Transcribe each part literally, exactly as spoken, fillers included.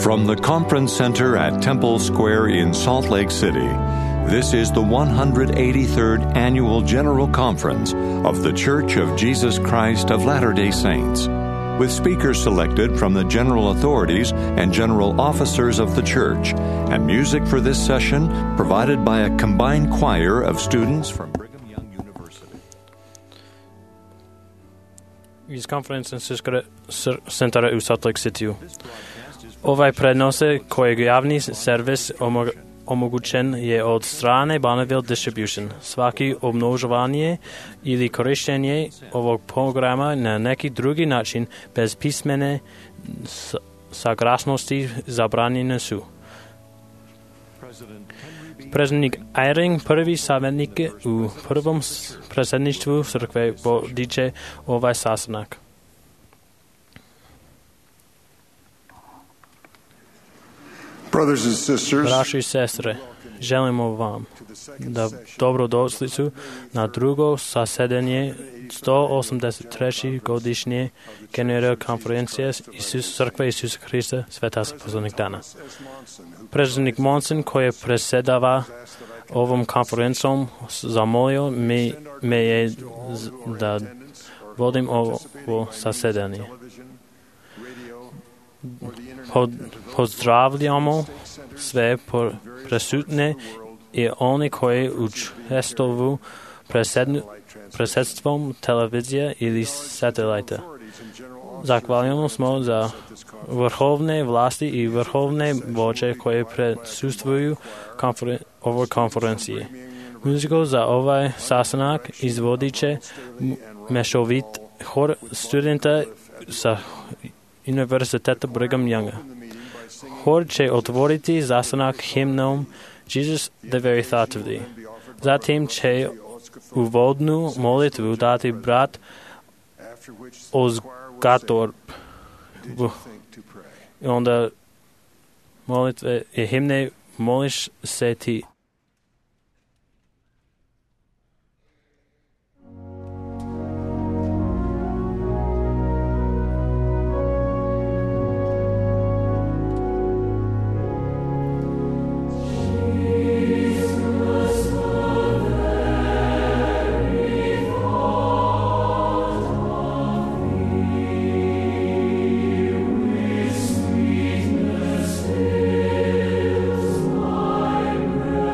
From the Conference Center at Temple Square in Salt Lake City, this is the one hundred eighty-third Annual General Conference of The Church of Jesus Christ of Latter-day Saints, with speakers selected from the general authorities and general officers of the church, and music for this session provided by a combined choir of students from Brigham Young University. Iz konferenčnog centra u Salt Lake City. Ovaj prenose koji javni servis omogućen je od strane Bonneville Distribution. Svaki obnožovanje ili korištenje ovog programa na neki drugi način bez pismene saglasnosti zabranjene su. Predsjednik Eyring, prvi savjetnik u prvom predsjedništvu crkve, vodiče ovaj sastanak. Braći i sestre, želimo vam da dobrodošlicu na drugo zasedanje sto osamdeset treće godišnje generalne konferencije Isus, Crkve Isusa Hrista Sveta poslednjih dana. Predsjednik Monson, koji predsjedava ovom konferencijom, zamolio me, me je da vodim ovo, ovo zasedanje. Pod, pozdravljamo sve prisutne i oni koji učestvuju predsjedstvom televizije ili satelita. Zahvaljujemo smo za vrhovne vlasti i vrhovne vođe koje prisustvuju konferen- ovoj konferenciji. Muziku za ovaj sastanak izvodit će mešovit hor studenta sa Univerziteta Brigham Younga. Hor će otvoriti sastanak himnom Jesus the very thought of thee. Zatim će uvodnu molitvu dati brat Ozgatorp. I onda molitve i himne moliš se ti. Sweetness is my breath.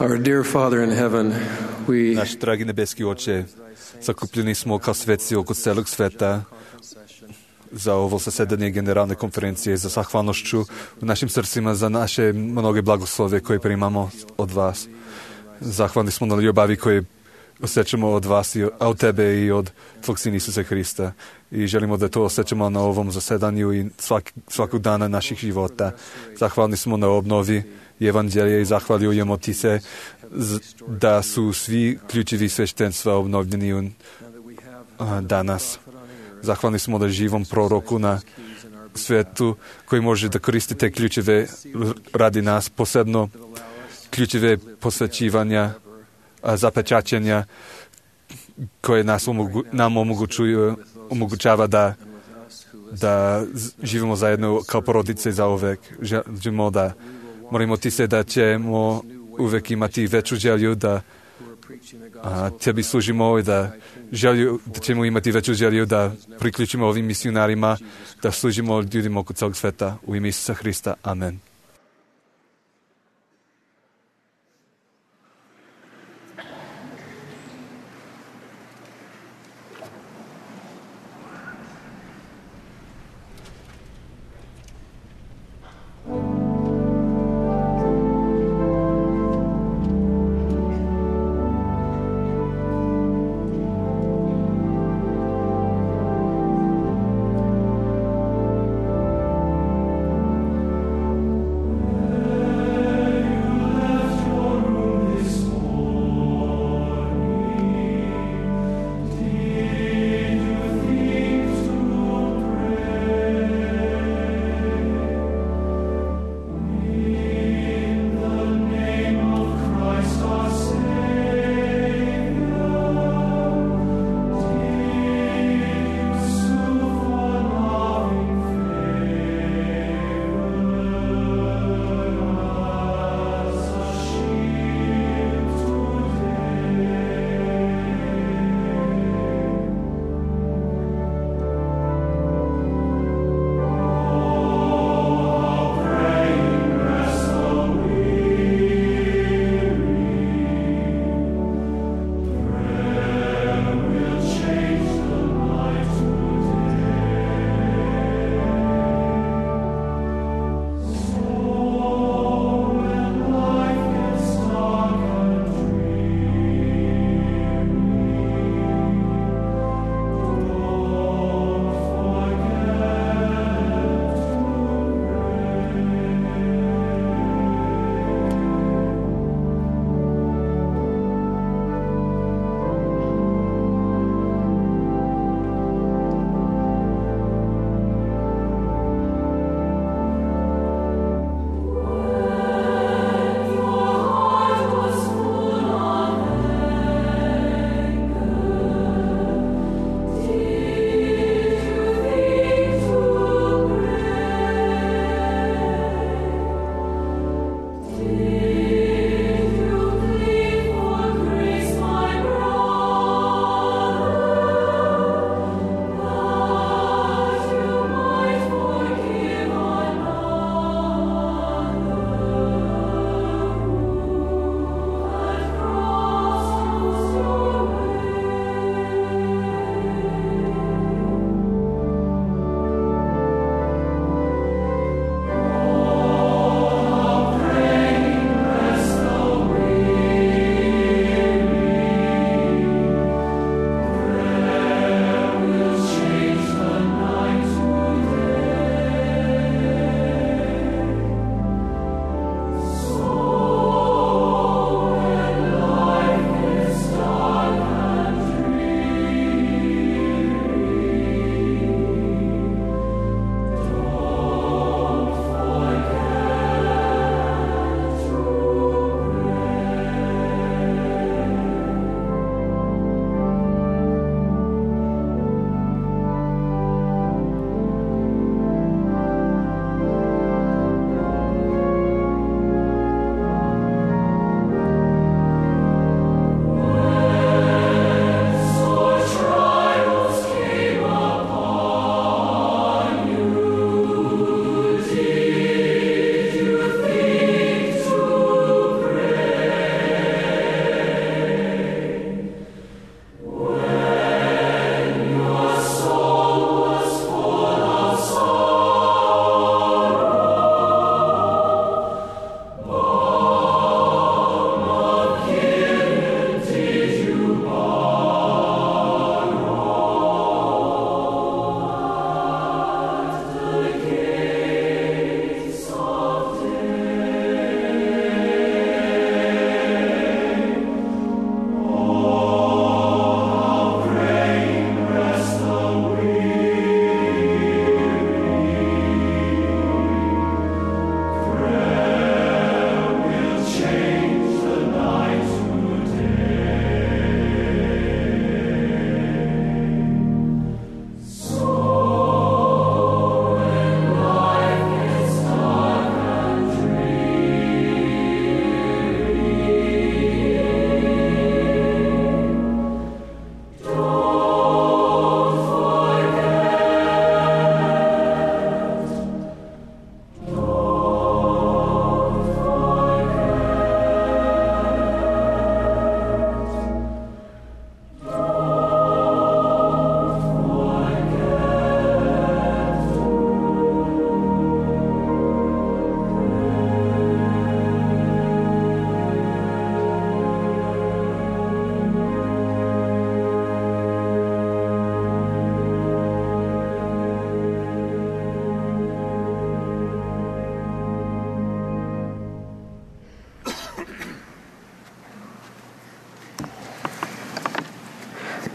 Our dear Father in heaven, we Naš dragi nebeski Oče, sakupljeni smo kao svetci oko celog sveta za ovo zasedanje generalne konferencije, za zahvalnošću u našim srcima, za naše mnoge blagoslove koje primamo od vas. Zahvalni smo na ljubavi koje osjećamo od vas, i od tebe i od tvog Sina Isusa Hrista. I želimo da to osjećamo na ovom zasedanju i svak, svakog dana naših života. Zahvalni smo na obnovi i evanđelje i zahvaljujemo ti se da su svi ključevi sveštenstva obnovljeni danas. Zahvalni smo da živom proroku na svetu koji može da koristi te ključeve radi nas, posebno ključeve posvećivanja, zapečaćenja koje nas omogu, nam omogućuju, omogućava da, da živimo zajedno kao porodice za uvek. Želimo da molimo ti se da ćemo uvek imati veću želju da a, tebi služimo i da, želju, da ćemo imati veću želju da priključimo ovim misionarima, da služimo ljudima oko celog sveta. U ime Isusa Hrista. Amen.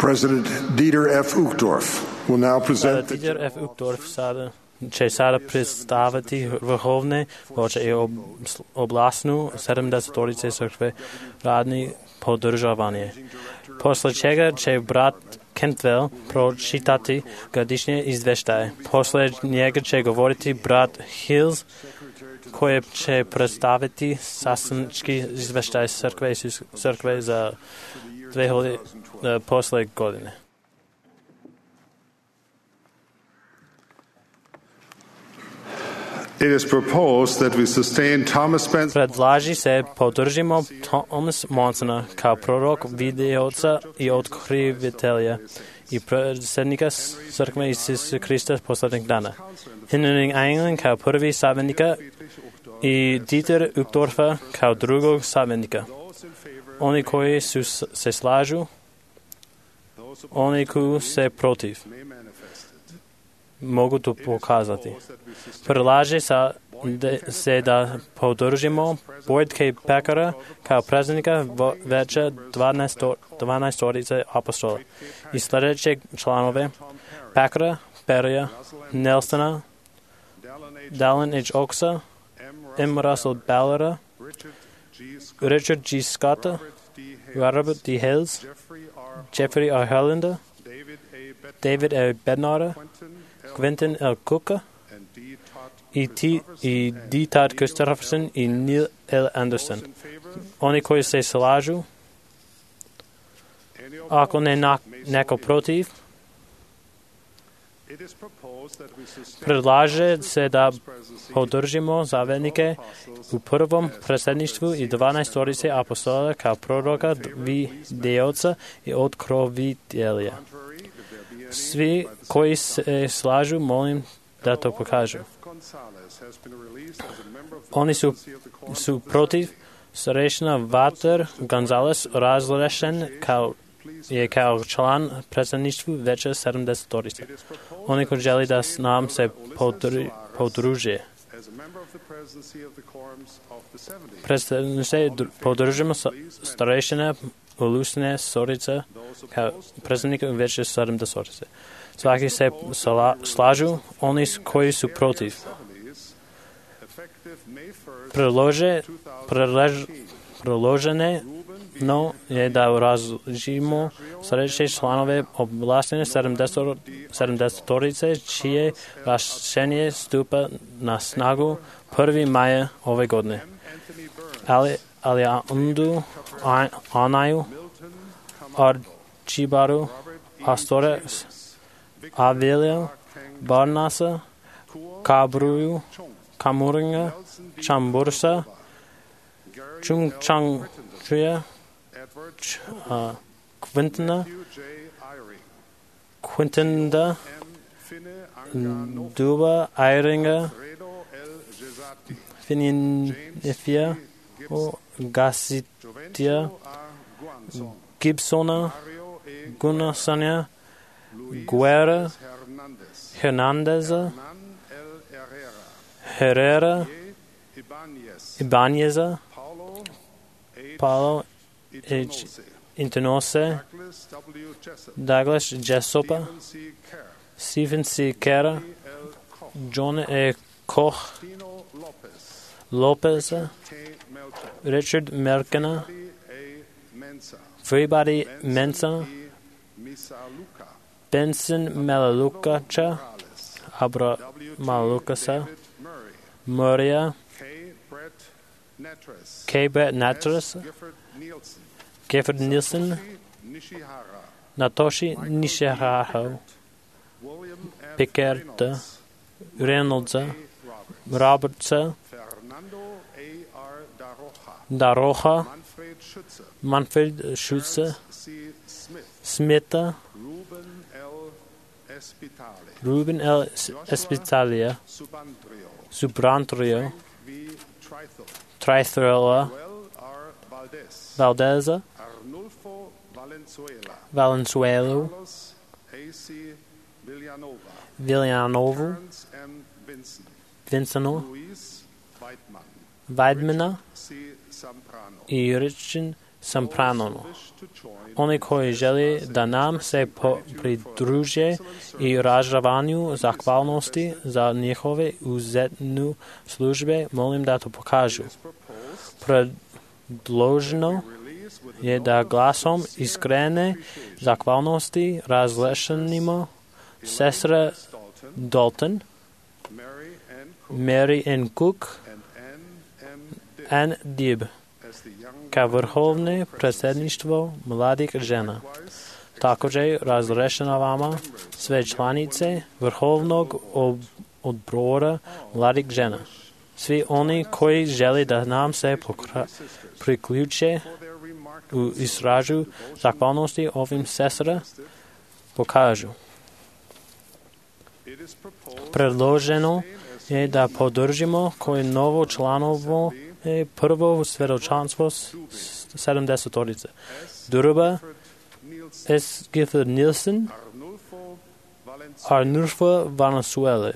President Dieter F. Uchtdorf will now present the Dieter F. Uchtdorf sada će sada predstaviti vrhovne voće i ob, oblastnu sedamdesetorice crkve radni podržavanje. Posle čega će brat Cantwell pročitati godišnje izveštaje. Posle njega će govoriti brat Hills, koji će predstaviti sastančki izveštaj crkve, crkve za dve hiljade posle godine. It is proposed that we sustain Thomas Benson. Predlaži se podržimo Thomas Monsona kao prorok, vidioca i otkrivitelja i predsjednika crkve Isusa Krista posljednjeg dana. Henry Anglin kao prvi savjetnika i Dieter Uchtdorfa kao drugog savjetnika. Oni koji su se slažu, oni koji se protiv, mogu to pokazati. Predlaže se da podržimo Boyd K. Packera kao predsjednika veća dvanaestorice apostola i sljedeće članove Packera, Perrya, Nelsona, Dallin H. Oaksa, M. Russell Ballera, Richard G. Scotta, Robert D. Hills, Jeffrey R. Hollander, David A. Bednar, Quentin L. Cooker, i, T, i D. Todd Gustafson i Neil L. Anderson. Oni koji se slažu, ako ne na, neko protiv, predlaže se da podržimo zavednike u prvom predsjedništvu i dvanaestorice apostola kao proroka, vidioca i otkrovitelja. Svi koji se slažu, molim da to pokažu. Oni su, su protiv. Starešina Walter Gonzalez razrešen kao je kao član predsjedništva veća sedamdesetorice. Oni koji želi da s nam se podru, podruže. Predsjednice podržimo starešina Ulusne Sorice kao predsjednika veće sedamdesetorice. Svaki se sla, slažu, oni koji su protiv. Prelože, prelež, preložene no je da razložimo sljedeće članove oblastne sedamdesetorice čije rješenje stupa na snagu prvog maja ove godine. Ali, ali Andu, Anaju, Archibaru, Astore, Avilio, Barnasa, Kabruju, Kamuringa, Chambursa, Chungchangchuya, uh, Quintina, Quintinda, Duba, Eiringa, Fininifia, Gassitia, Gibsona, Gunnasania, Guerra, Hernandez, Herrera, Ibanez, Paulo H. Intonose, Douglas Jessopa, Stephen C. Kera, John E. Koch, Lopez, Richard Merkena, Fribody Mensa, Benson Malalukacha, Abra Malukasa, Moria, K. Brett Natras, Gifford Nielsen, Natoshi Nishihara, Pickert, Reynolds, Roberts, Daroja, Manfred Schutze, Smith, Ruben L. Espitalia, Subrantrio, Trithrola, Valdez, Valenzuela, Villanovo, Vinceno, Weidmana i Richard samprano. Oni koji žele da nam se po- pridruže i ražavanju zahvalnosti za njihove uzetnu službe, molim da to pokažu. Predloženo je da glasom iskrene zahvalnosti razrešenimo sestra Dalton, Mary N. Cook, Ann Dibb, kao vrhovne predsjedništvo mladih žena. Također razrešavamo sve članice vrhovnog ob- odbora mladih žena. Svi oni koji žele da nam se pokra- priključe u izražu zahvalnosti ovim sestra pokažu. Predloženo je da podržimo koji novo članovo je prvo svjedočanstvo sedamdesetorice. Druga S. Gifford Nielsen, Arnulfo Valenzuela.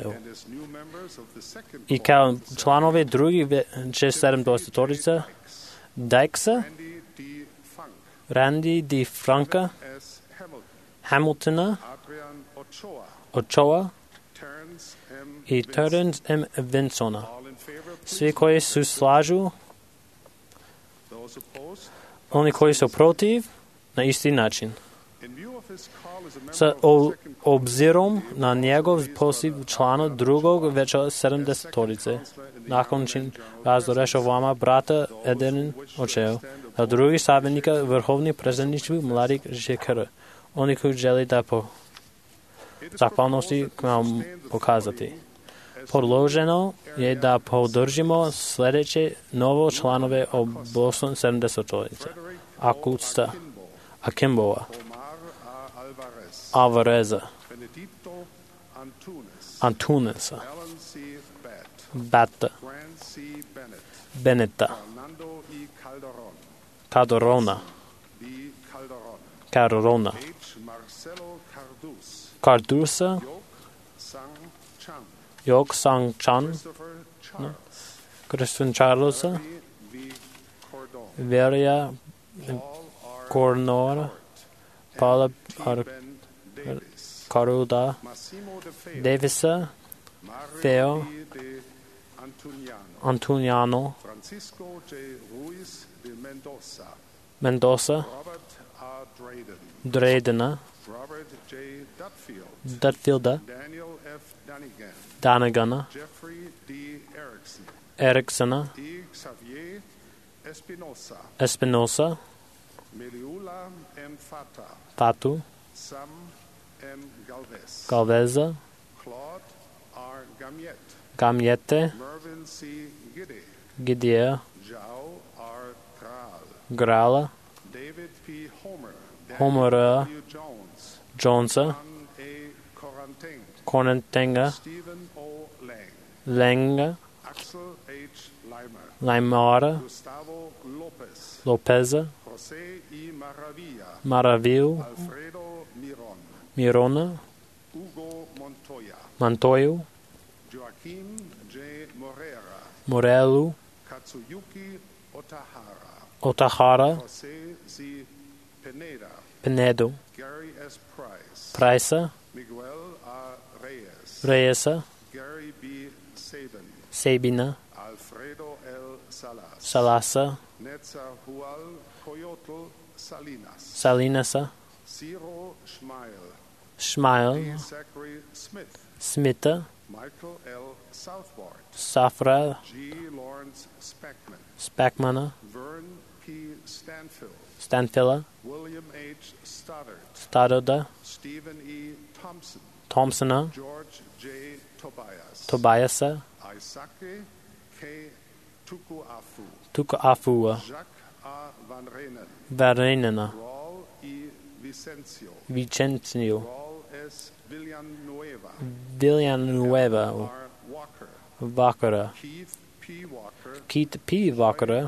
I kao članovi drugi će sedamdesetorica Dykesa, Randy D. Franka, Hamiltona, Ochoa i Terence M. Vinsona. Svi koji su slažu, oni koji su protiv, na isti način. Sa obzirom na njegov poziv člana drugog veća sedamdesetorice, nakon čin razrešavamo brata Eden Očeo, a drugi savjetnika vrhovni predsjedništvu mladih žekara. Oni koji žele da po zahvalnosti k nam pokazati. Podloženo je da podržimo sljedeće novo članove obosom sedamdesetorice. Akusta, Akimboa, Alvareza, Antunesa, Bata, Beneta, Calderona, Calderona, Cardusa, Yok Sang Chan, Christian Charles, Veria Cornora, Paula Caruda, Davisa, Theo, Antuniano, Mendoza, Dredena, Dutfielda, Danagana, Ericksona, Espinosa, Fatu, Galveza, Gamiete, Gidia, Grala, Homera, Jonesa, Cornentenga, Lenga, Laimara, Lopeza, Maravillo, Mirona, Montoyo, Morelu, Otahara, Penedo, Price, Reyesa, Sabina, Salasa, Salinasa, Schmeil, Smitha, Safra, Spackmana, Stanfilla, Stadada, Thompsona, Tobiasa, Tukuafua, Varenena, Vicencio, Villanueva, Vakara, Keith P. Vakara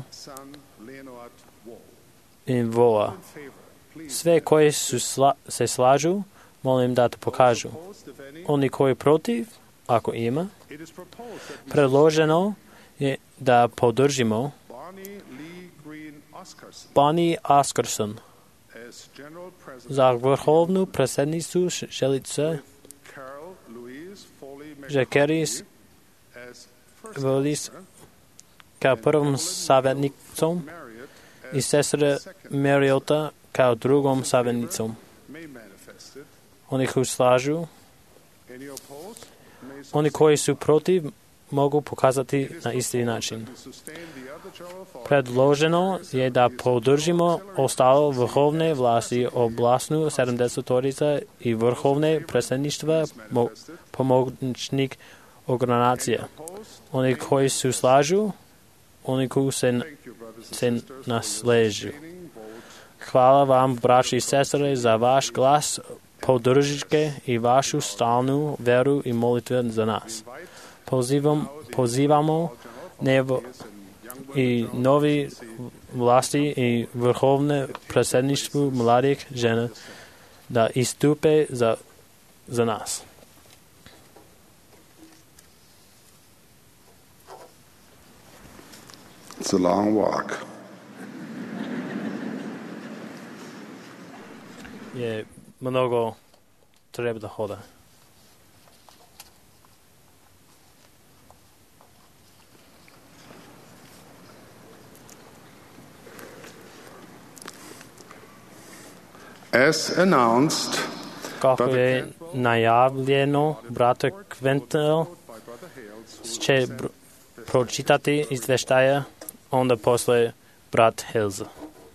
i Voa. Sve koji su sla, se slažu, molim da to pokažu. Oni koji protiv, ako ima, predloženo je da podržimo Bonnie Oscarson. За върховну председницу желица Жекерис Волис kao prvom savjetnicom i sestra Mariota kao drugom savjetnicom. Oni koji slažu, oni koji su protiv, mogu pokazati na isti način. Predloženo je da podržimo ostalo vrhovne vlasti, oblastnu sedamdesetorica i vrhovne predsjedništva pomoćnik organizacije. Oni koji su slažu, oni koji se, se nasležu. Hvala vam, braći i sestre, za vaš glas, podrške i vašu stalnu veru i molitve za nas. Pozivam, pozivamo nebo i novi vlasti i vrhovne predsjedništvo mladih žena da istupe za, za nas. It's a long walk. Je mnogo treba da hoda. As announced, Kako je najavljeno, brate Quentin će br- pročitati izveštaja, onda posle brat Helza.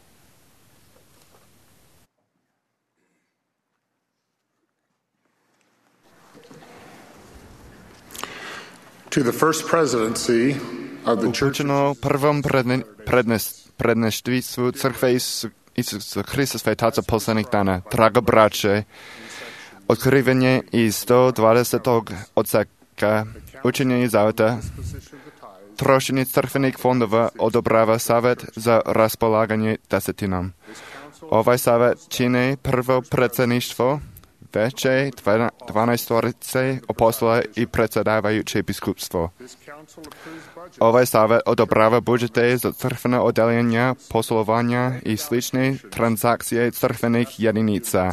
to the first presidency of the Church Upućeno prvom predne, prednes, predneštvicu Crkve Isusa Hrista Svetaca poslednjih dana. Drago braće, otkrivanje iz sto dvadesetog odseka učenja iz auta, trošenje crkvenih fondova odobrava savjet za raspolaganje desetinom. Ovaj savjet čine prvo predsjedništvo, veće dvanaestorice apostola i predsjedavajuće biskupstvo. Ovaj savjet odobrava budžete za crkvena odeljenja, poslovanja i slične transakcije crkvenih jedinica.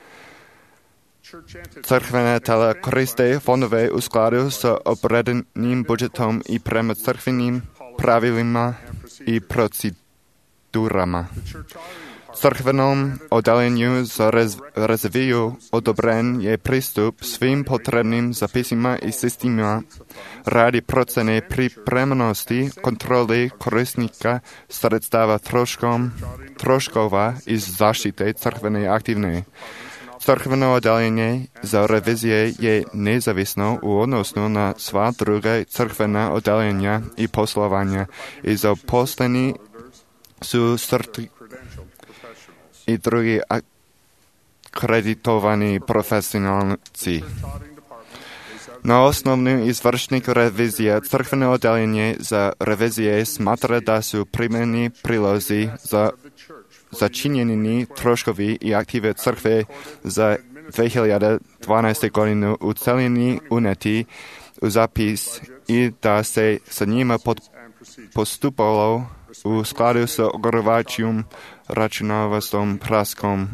Crkvene tela koriste fondove u skladu sa obredenim budžetom i prema crkvenim pravilima i procedurama. Crkvenom odeljenju za rez, rezerviju odobren je pristup svim potrebnim zapisima i sistemima radi procene pripremnosti kontroli korisnika sredstava troškom, troškova iz zaštite crkvene aktivne. Crkveno odeljenje za revizije je nezavisno u odnosu na sva druga crkvena odeljenja i poslovanja i zaposleni su certi i drugi akreditovani profesionalci. Na osnovnu izvršnih revizija crkveno odeljenje za revizije smatra da su primjeni prilozi za začinjeni troškovi i aktive crkve za dve hiljade dvanaeste. godinu u celini uneti u zapis i da se sa njima pod, postupalo u skladu sa odgovarajućim računovodstvom praskom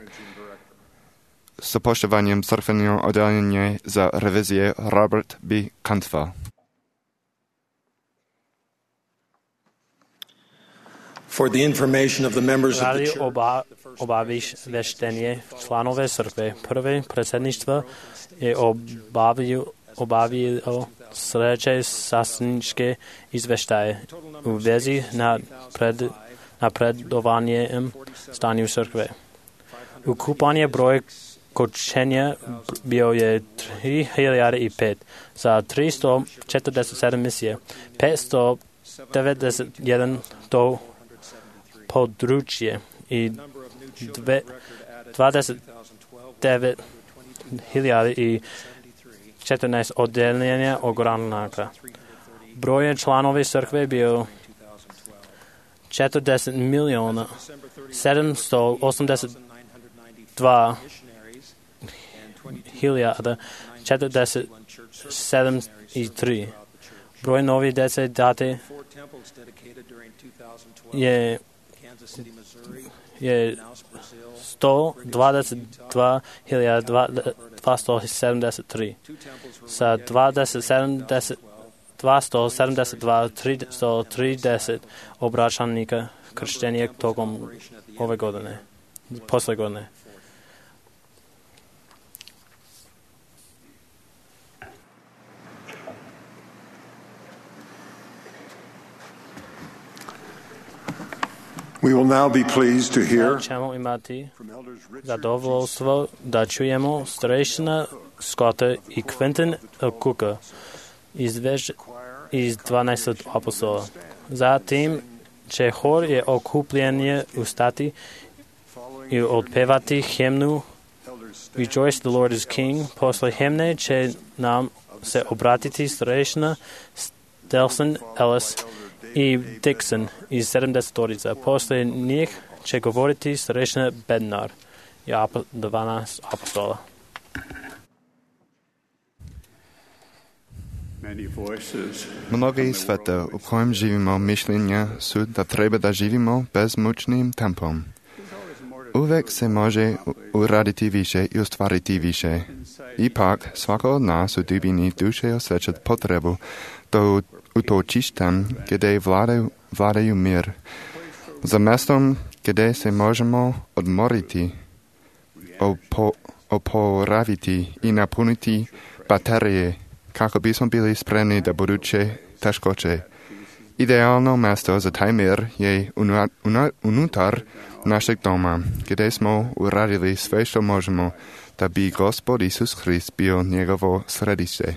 sa poštovanjem crkvenog odeljenja za revizije Robert B. Cantwell. For the information of the members of the Radi church, oba, obavještenje članove crkve. Prve predsjedništvo je obavio, obavio sljedeće sasničke izveštaje u vezi na pred, napredovanjem stanju crkve. Ukupanje broj kočenja bio je tri hiljade i pet za tristo četrdeset sedam misije, petsto devedeset jedan to područje i dvadeset devet hiljada i četrnaest odeljenja ogranaka. Broj članova crkve bio četrdeset milijuna sedamsto osamdeset dva hiljada četrdeset sedam i tri. Broj novih djece date je je sto dvadeset dva hiljada dvesto sedemdeset tri. Sa dvasto sedemdeset dva tristo trideset obraćanika krštenja tokom ove godine, posle godine. We will now be pleased to hear ćemo imati zadovoljstvo da čujemo starešina Scotta i Quentin Cooka izvež iz dvanaestog apostola. Zatim će hor je okupljenje ustati i otpevati himnu Rejoice, the Lord is King. Posle himne će nam se obratiti starešina Delson Ellis i Dixon iz sedamdesetorica. Posle njih će govoriti starešina Bednar i dvanaest apostola. Mnogi sveta u kojem živimo mišljenja su da treba da živimo bezmučnim tempom. Uvek se može uraditi više i ostvariti više. Ipak, svako od nas u dubini duše osjeća potrebu da utočištem gdje vladaju, vladaju mir. Za mestom gdje se možemo odmoriti, opo, oporaviti i napuniti baterije kako bismo bili spremni da buduće teškoće. Idealno mesto za taj mir je unutar našeg doma, gdje smo uradili sve što možemo da bi Gospod Isus Hrist bio njegovo središte.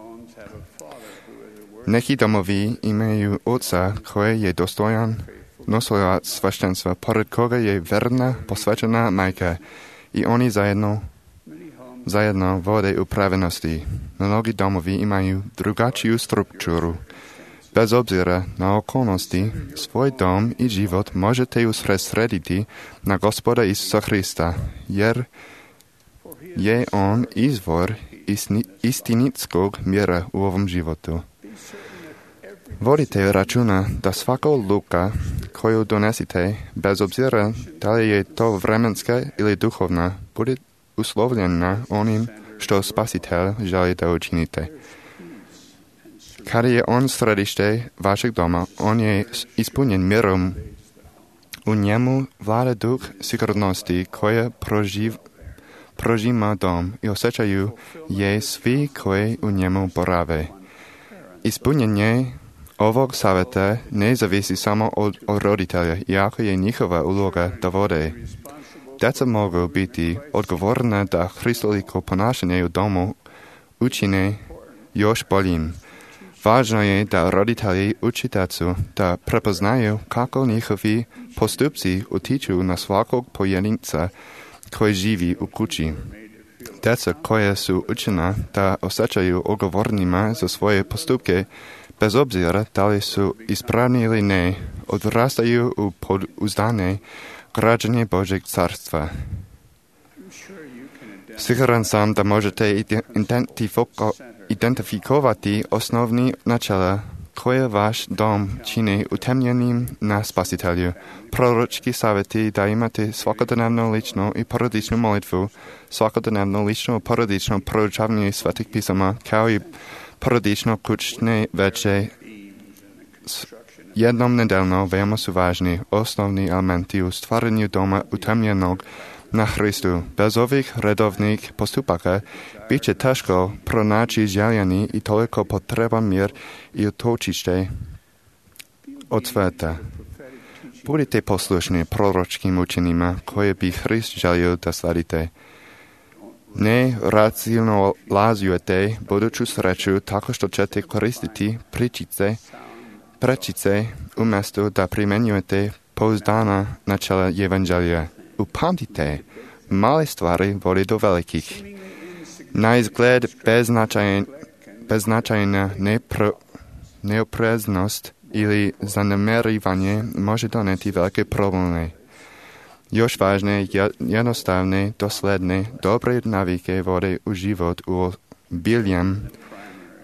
Neki domovi imaju oca koji je dostojan nosilac sveštenstva, pored koga je verna posvećena majka i oni zajedno zajedno vode u pravednosti. Mnogi domovi imaju drugačiju strukturu. Bez obzira na okolnosti, svoj dom i život možete usredsrediti na Gospoda Isusa Hrista, jer je On izvor istinitskog mira u ovom životu. Vodite računa da svaka odluka koju donesite, bez obzira da li je to vremenska ili duhovna, bude uslovljena onim što Spasitelj želi da učinite. Kada je On središte vašeg doma, On je ispunjen mirom. U njemu vlada duh sigurnosti koja proživ, prožima dom i osjećaju je svi koji u njemu borave. Ispunjenje ovog savjeta ne zavisi samo od, od roditelja, iako je njihova uloga da vode. Djeca mogu biti odgovorna da hristoliko ponašanje u domu učine još boljim. Važno je da roditelji uči djecu da prepoznaju kako njihovi postupci utiču na svakog pojedinca koji živi u kući. Djeca koja su učena da osjećaju odgovornima za svoje postupke, bez obzira da li su ispravni ili ne, odrastaju u pouzdane građanje Božeg carstva. Siguran sam da možete identifiko, identifikovati osnovni načela koje vaš dom čini utemljenim na Spasitelju. Proročki savjeti da imate svakodnevno lično i porodičnu molitvu, svakodnevno lično i porodično proučavanje svetih pisama, kao i porodično kućne veče jednom nedeljno veoma su važni osnovni elementi u stvaranju doma utemljenog na Hristu. Bez ovih redovnih postupaka bit će teško pronaći željeni i toliko potreban mir i utočište od sveta. Budite poslušni proročkim učenjima koje bi Hrist želio da sledite. Ne racionalizujete buduću sreću tako što ćete koristiti pričice, prečice umjesto da primjenjujete pouzdana načela evanđelja. Upamtite, male stvari vode do velikih. Na izgled beznačajn, beznačajna nepro, neopreznost ili zanemarivanje može doneti velike probleme. Još važne, jednostavne, dosledne, dobre navike vode u život u biljem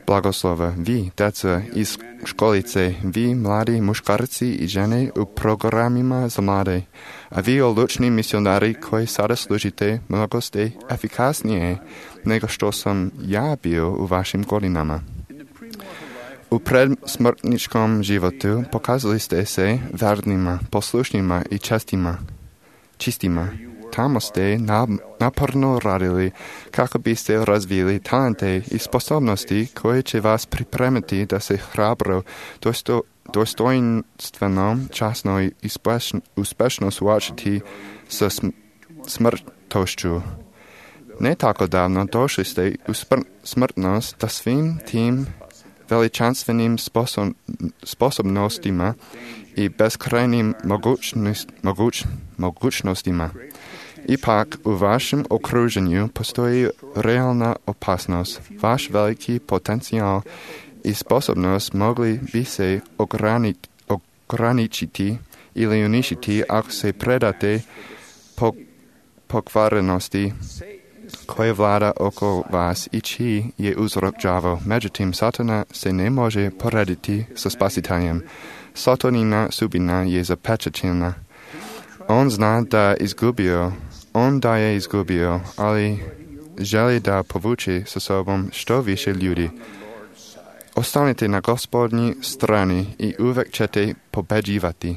blagoslova. Vi, deca iz školice, vi, mladi muškarci i žene u programima za mlade, a vi, odlučni misionari koji sada služite, mnogo ste efikasnije nego što sam ja bio u vašim godinama. U predsmrtničkom životu pokazali ste se vernima, poslušnima i čestima, čistima. Tamo ste naporno radili kako biste razvili talente i sposobnosti koje će vas pripremiti da se hrabro, dosto, dostojnstveno, časno i uspešno suočiti sa smrtošću. Ne tako davno došli ste u smrtnost da svim tim veličanstvenim sposob, sposobnostima i beskrajnim mogućnost, moguć, mogućnostima. Ipak u vašem okruženju postoji realna opasnost. Vaš veliki potencijal i sposobnost mogli bi se ograni, ograničiti ili uništiti ako se predate po, pokvarenosti koje vlada oko vas i čiji je uzrok đavo. Međutim, Satana se ne može porediti sa spasiteljem. Satanina sudbina je zapečaćena. On zna da izgubio, on da je izgubio, ali želi da povuče sa sobom što više ljudi. Ostanite na Gospodnji strani i uvek ćete pobeđivati.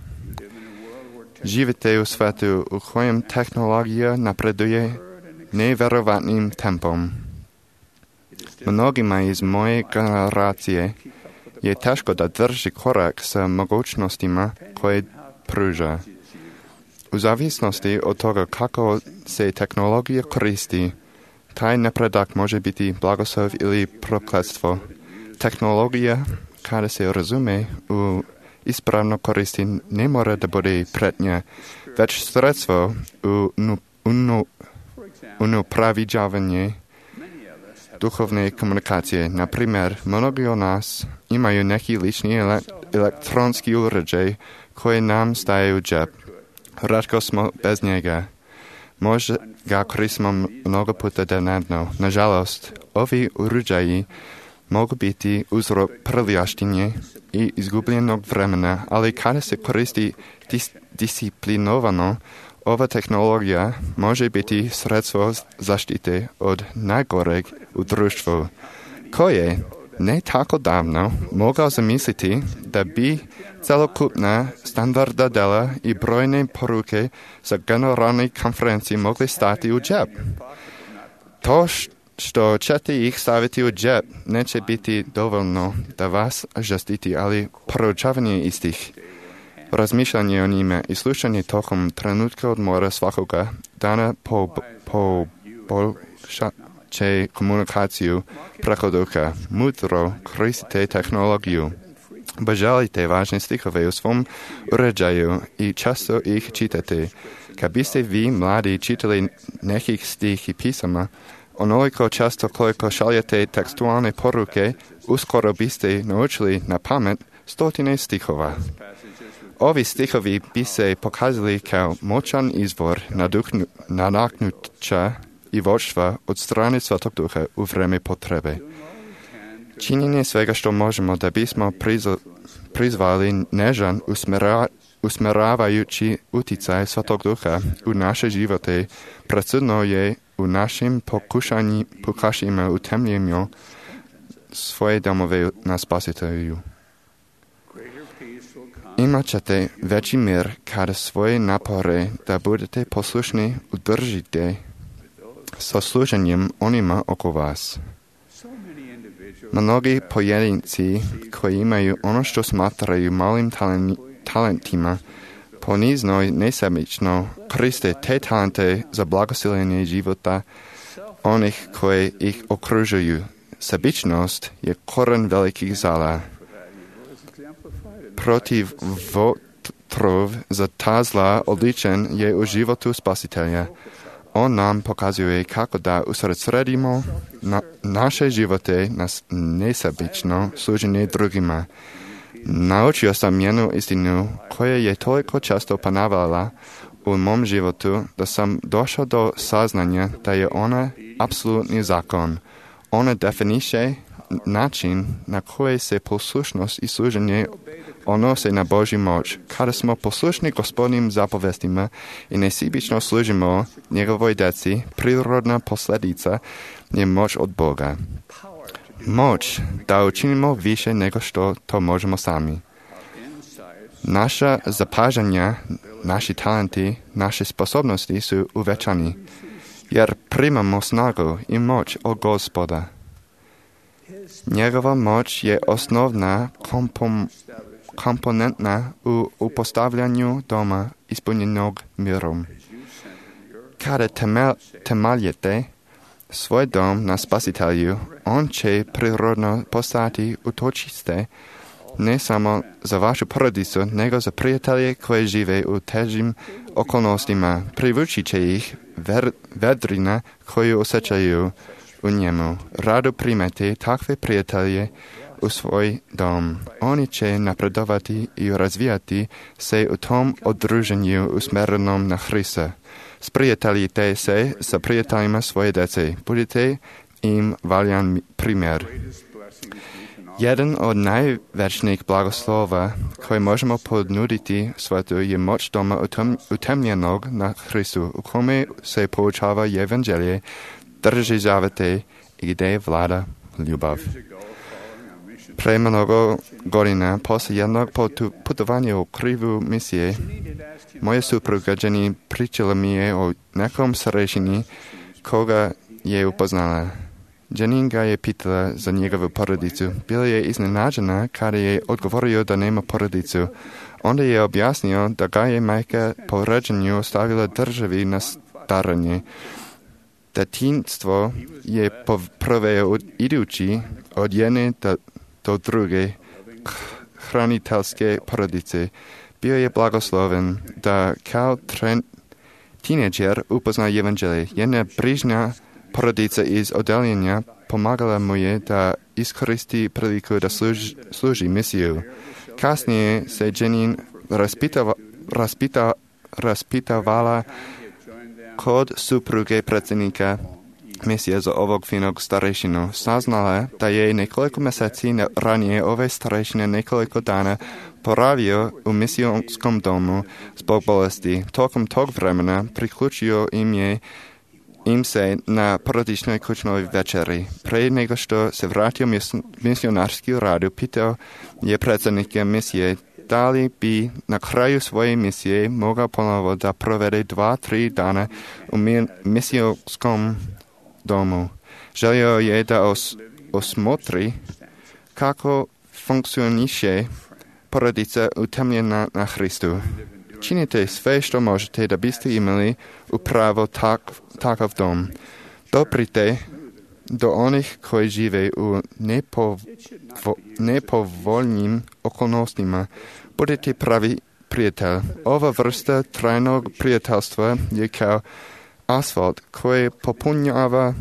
Živite u svetu u kojem tehnologija napreduje nevjerovatnim tempom. Mnogima iz moje generacije je teško da drži korak sa mogućnostima koje pruža. U zavisnosti od toga kako se tehnologija koristi, taj napredak može biti blagoslov ili prokletstvo. Tehnologija, kada se razume u ispravno koristi, ne mora da bude pretnja, već sredstvo u unu unapređivanje duhovne komunikacije. Na primjer, mnogi od nas imaju neki lični elektronski uređaj koji nam staje u džep. Ratko smo bez njega. Možda ga koristimo mnogo puta dnevno. Nažalost, ovi uređaji mogu biti uzrok prljavštine i izgubljenog vremena, ali kada se koristi dis- disciplinovano, ova tehnologija može biti sredstvo zaštite od najgoreg u društvu. Ko je ne tako davno mogao zamisliti da bi celokupna standarda dela i brojne poruke za generalne konferencije mogli stati u džep? To što ćete ih staviti u džep neće biti dovoljno da vas žastiti, ali proučavanje istih, razmišljanje o njime i slušanje tokom trenutka odmora svakoga dana poboljšaće komunikaciju preko duha. Mudro koristite tehnologiju. Obožavajte važne stihove u svom uređaju i često ih čitate. Kad biste vi, mladi, čitali nekih stih i pisama, onoliko često koliko šaljete tekstualne poruke, uskoro biste naučili na pamet stotine stihova. Ovi stihovi bi se pokazali kao moćan izvor nadahnuća i vodstva od strane Svetog Duha u vreme potrebe. Činjenje svega što možemo da bismo prizvali nežan usmera, usmeravajući uticaj Svetog Duha u naše živote, presudno je u našim pokušajima utemljenju svoje domove na Spasitelju. Imat ćete veći mir kada svoje napore da budete poslušni udržite sa služenjem onima oko vas. Mnogi pojedinci koji imaju ono što smatraju malim talentima, ponizno i nesebično koriste te talente za blagosiljenje života onih koji ih okružuju. Sebičnost je koren velikih zala. Protiv votrov za ta zla odličen je u životu Spasitelja. On nam pokazuje kako da usredsredimo na naše živote na nesebično služenje drugima. Naučio sam jednu istinu koja je toliko često ponavljala u mom životu da sam došao do saznanja da je ona apsolutni zakon. Ona definiše način na koji se poslušnost i služenje odnose na Božju moć. Kada smo poslušni Gospodnim zapovestima i nesebično služimo njegovoj djeci, prirodna posljedica je moć od Boga. Moć da učinimo više nego što to možemo sami. Naša zapažanja, naši talenti, naše sposobnosti su uvećani, jer primamo snagu i moć od Gospoda. Njegova moć je osnovna kompom, komponentna u upostavljanju doma ispunjenog mirom. Kada temel, temeljete svoj dom na Spasitelju, on će prirodno postati utočište ne samo za vašu porodicu, nego za prijatelje koji žive u težim okolnostima. Privući će ih ver, vedrina koju osjećaju u njemu. Rado primete takve prijatelje u svoj dom. Oni će napredovati i razvijati se u tom odruženju usmjerenom na Hrista. Sprijateljite se sa prijateljima svoje djece. Budite im valjan primjer. Jedan od najvećnijih blagoslova koje možemo ponuditi svijetu je moć doma utemljenog na Hristu, u kome se poučava evanđelje, drži zavete i gdje vlada ljubav. Pre mnogo godina, poslije jednog putovanja u krivu misije, moja supruga Jenny pričala mi je o nekom starešini koga je upoznala. Jenny ga je pitala za njegovu porodicu. Bila je iznenađena kada je odgovorio da nema porodicu. Onda je objasnio da ga je majka po rođenju ostavila državi na staranje. Detinjstvo je proveo idući od jedne do, do druge hraniteljske porodice. Bio je blagosloven da kao tineđer upozna evanđelje. Jedna brižna porodica iz odeljenja pomagala mu je da iskoristi priliku da služi, služi misiju. Kasnije se Jenny raspitava, raspita, raspitavala kod supruge predsjednika misije za ovog finog starešinu. Saznala da je nekoliko mjeseci ranije ove starešine nekoliko dana poravio u misijonskom domu zbog bolesti. Tokom tog vremena priključio im je im se na porodičnoj kućnoj večeri. Pre nego što se vratio misionarski radu, pitao je predsjednika misije da li bi na kraju svoje misije mogao ponovo da provede dva, tri dana u misijonskom domu. Želio je da os, osmotri kako funkcioniše porodica utemljena na Hristu. Činite sve što možete da biste imali upravo tak, takav dom. Doprite do onih koji žive u nepovo, nepovoljnim okolnostima. Budite pravi prijatelj. Ova vrsta trajnog prijateljstva je kao asfalt koji popunjava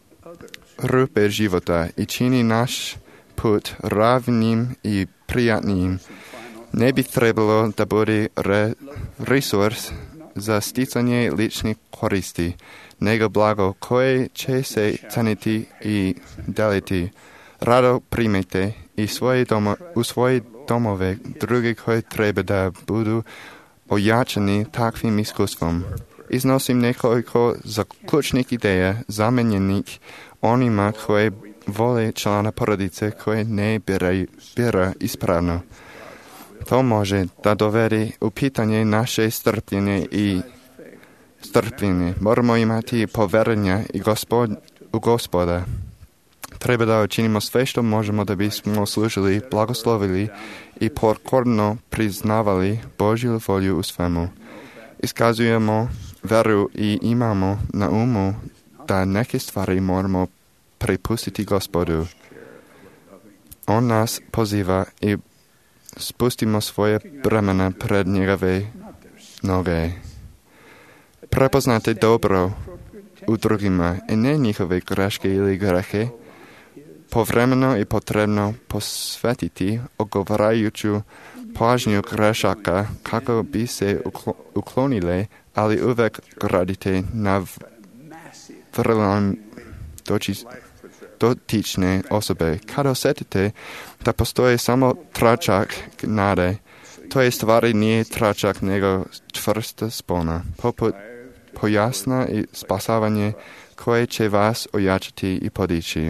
rupe života i čini naš put ravnim i prijatnim. Ne bi trebalo da bude re, resurs za sticanje ličnih koristi, nego blago koje će se ceniti i deliti. Rado primite i svoje domo, u svoje domove druge koje treba da budu ojačani takvim iskustvom. Iznosim nekoliko zaključnih ideja zamenjenih onima koje vole člana porodice koje ne bira, bira ispravno. To može da dovede u pitanje naše strpljenje i strpljenje. Moramo imati poverenja i gospod, u Gospoda. Treba da učinimo sve što možemo da bismo služili, blagoslovili i pokorno priznavali Božju volju u svemu. Iskazujemo veru i imamo na umu da neke stvari moramo prepustiti Gospodu. On nas poziva i spustimo svoje bremena pred njegove noge. Prepoznate dobro u drugima i ne njihove greške ili grehe. Povremeno je potrebno posvetiti odgovarajuću pažnju grešaka kako bi se uklonile, ali uvek radite na vrlom dotične osobe. Kad osjetite da postoji samo tračak nade, to je stvari nije tračak nego čvrsta spona, poput pojasna i spasavanje koje će vas ojačati i podići.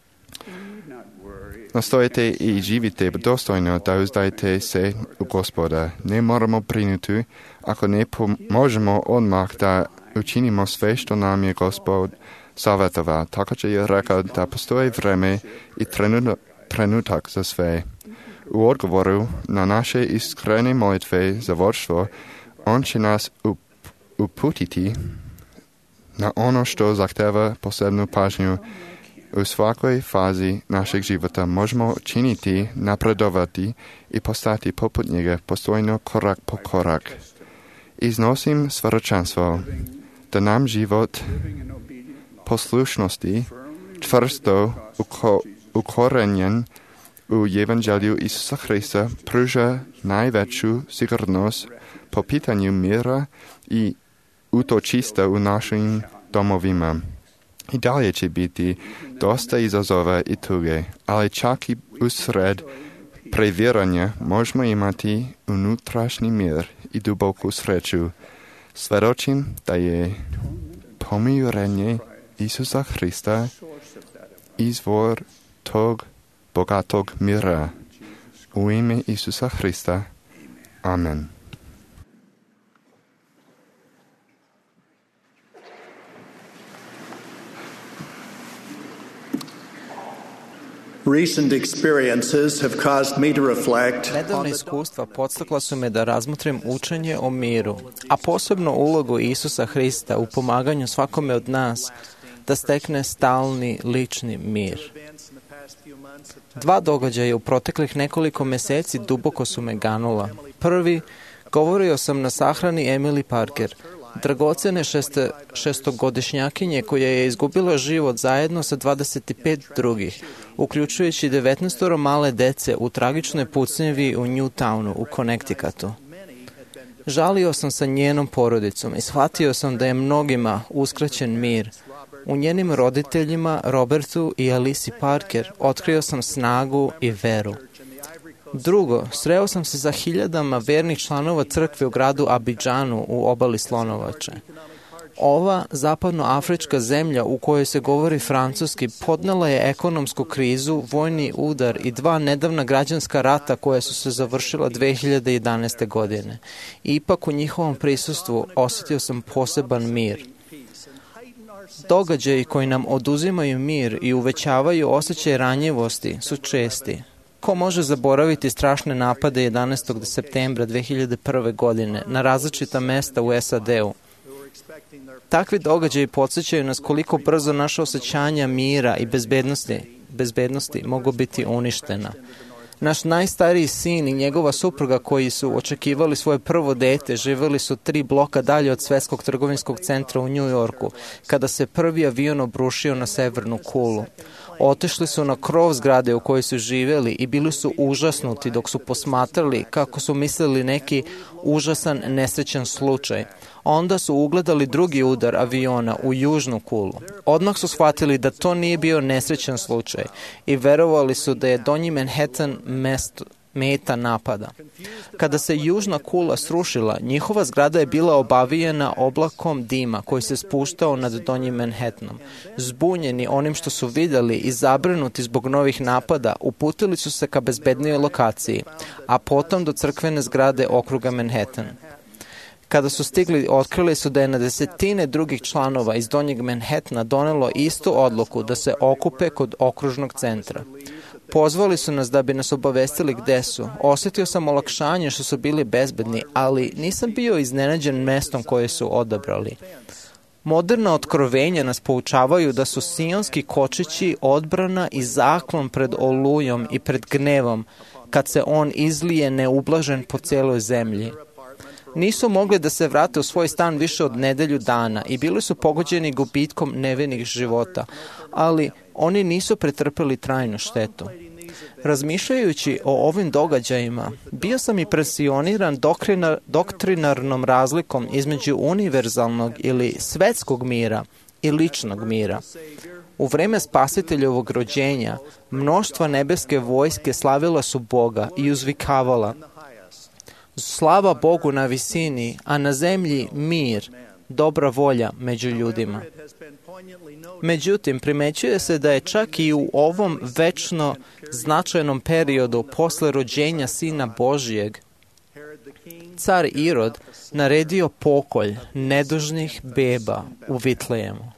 Nastojite i živite dostojno da uzdajte se u Gospoda. Ne moramo brinuti ako ne možemo odmah da učinimo sve što nam je Gospod savjetovao. Također je rekao da postoji vreme i trenutak za sve. U odgovoru na naše iskrene molitve za vodstvo, on će nas uputiti na ono što zahteva posebnu pažnju. U svakoj fazi našeg života možemo činiti, napredovati i postati poput njega postojno korak po korak. Iznosim svjedočanstvo da nam život poslušnosti čvrsto uko, ukorenjen u Evanđelju Isusa Hrista pruža najveću sigurnost po pitanju mira i utočišta u našim domovima. I dalje će biti dosta izazova i tuge, ali čak i usred previranja možemo imati unutrašnji mir i duboku sreću. Svjedočim da je pomirenje Isusa Hrista izvor tog bogatog mira. U ime Isusa Hrista. Amen. Recent experiences have caused me to reflect. Nedavna iskustva podstakla su me da razmotrim učenje o miru, a posebno ulogu Isusa Hrista u pomaganju svakome od nas da stekne stalni lični mir. Dva događaja u proteklih nekoliko meseci duboko su me ganula. Prvi, govorio sam na sahrani Emily Parker, dragocene šeste, šestogodišnjakinje koja je izgubila život zajedno sa dvadeset pet drugih, uključujući devetnaestoro male dece u tragičnoj pucnjevi u Newtownu u Connecticutu. Žalio sam sa njenom porodicom i shvatio sam da je mnogima uskraćen mir. U njenim roditeljima, Robertu i Alici Parker, otkrio sam snagu i veru. Drugo, sreo sam se sa hiljadama vernih članova crkve u gradu Abidžanu u obali Slonovače. Ova zapadnoafrička zemlja u kojoj se govori francuski podnela je ekonomsku krizu, vojni udar i dva nedavna građanska rata koja su se završila dve hiljade jedanaeste. godine. Ipak u njihovom prisustvu osjetio sam poseban mir. Događaji koji nam oduzimaju mir i uvećavaju osjećaj ranjivosti su česti. Ko može zaboraviti strašne napade jedanaestog septembra dve hiljade prve. godine na različita mesta u S A D-u? Takvi događaji podsjećaju nas koliko brzo naše osjećanja mira i bezbednosti, bezbednosti mogu biti uništena. Naš najstariji sin i njegova supruga koji su očekivali svoje prvo dete živjeli su tri bloka dalje od Svetskog trgovinskog centra u New Yorku kada se prvi avion obrušio na severnu kulu. Otišli su na krov zgrade u kojoj su živjeli i bili su užasnuti dok su posmatrali kako su mislili neki užasan nesrećan slučaj. Onda su ugledali drugi udar aviona u južnu kulu. Odmah su shvatili da to nije bio nesrećan slučaj i verovali su da je donji Manhattan mesto, meta napada. Kada se južna kula srušila, njihova zgrada je bila obavijena oblakom dima koji se spuštao nad donjim Manhattanom. Zbunjeni onim što su vidjeli i zabrinuti zbog novih napada, uputili su se ka bezbednijoj lokaciji, a potom do crkvene zgrade okruga Manhattan. Kada su stigli, otkrili su da je na desetine drugih članova iz donjeg Manhattana donelo istu odluku da se okupe kod okružnog centra. Pozvali su nas da bi nas obavestili gde su. Osjetio sam olakšanje što su bili bezbedni, ali nisam bio iznenađen mestom koje su odabrali. Moderna otkrovenja nas poučavaju da su sionski kočići odbrana i zaklon pred olujom i pred gnevom, kad se on izlije neublažen po cijeloj zemlji. Nisu mogli da se vrate u svoj stan više od nedelju dana i bili su pogođeni gubitkom nevinih života, ali oni nisu pretrpeli trajnu štetu. Razmišljajući o ovim događajima, bio sam impresioniran doktrinar, doktrinarnom razlikom između univerzalnog ili svetskog mira i ličnog mira. U vreme Spasiteljevog rođenja, mnoštva nebeske vojske slavila su Boga i uzvikavala: slava Bogu na visini, a na zemlji mir, dobra volja među ljudima. Međutim, primećuje se da je čak i u ovom večno značajnom periodu posle rođenja Sina Božijeg, car Irod naredio pokolj nedužnih beba u Vitlejemu.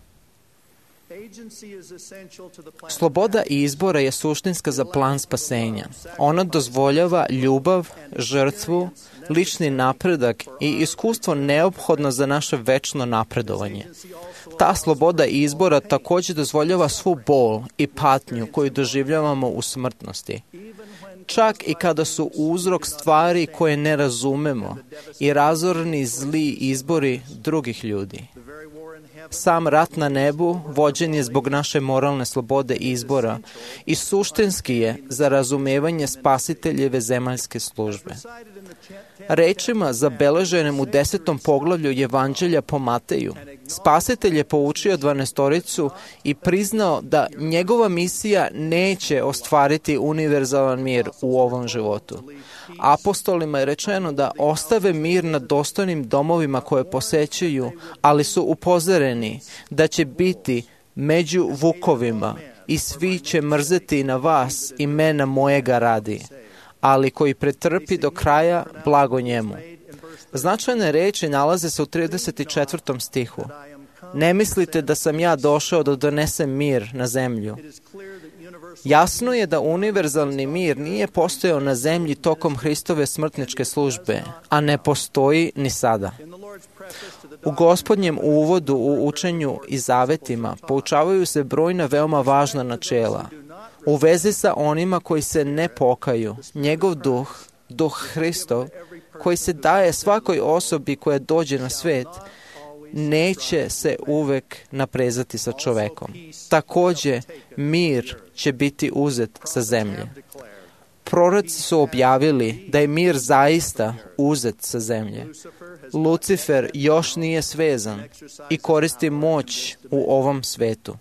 Sloboda izbora je suštinska za plan spasenja. Ona dozvoljava ljubav, žrtvu, lični napredak i iskustvo neophodno za naše večno napredovanje. Ta sloboda izbora također dozvoljava svu bol i patnju koju doživljavamo u smrtnosti. Čak i kada su uzrok stvari koje ne razumemo i razorni zli izbori drugih ljudi. Sam rat na nebu vođen je zbog naše moralne slobode izbora i suštinski je za razumevanje Spasiteljeve zemaljske službe. Rečima zabeleženim u desetom poglavlju Evanđelja po Mateju, Spasitelj je poučio dvanaestoricu i priznao da njegova misija neće ostvariti univerzalan mir u ovom životu. Apostolima je rečeno da ostave mir na dostojnim domovima koje posećuju, ali su upozoreni da će biti među vukovima i svi će mrzeti na vas imena mojega radi, ali koji pretrpi do kraja, blago njemu. Značajne reči nalaze se u trideset četvrtom stihu. Ne mislite da sam ja došao da donesem mir na zemlju. Jasno je da univerzalni mir nije postojao na zemlji tokom Hristove smrtničke službe, a ne postoji ni sada. U Gospodnjem uvodu u učenju i zavetima poučavaju se brojna veoma važna načela. U vezi sa onima koji se ne pokaju, njegov duh, duh Hristov, koji se daje svakoj osobi koja dođe na svet, neće se uvek naprezati sa čovekom. Također, mir će biti uzet sa zemlje. Proroci su objavili da je mir zaista uzet sa zemlje. Lucifer još nije svezan i koristi moć u ovom svetu.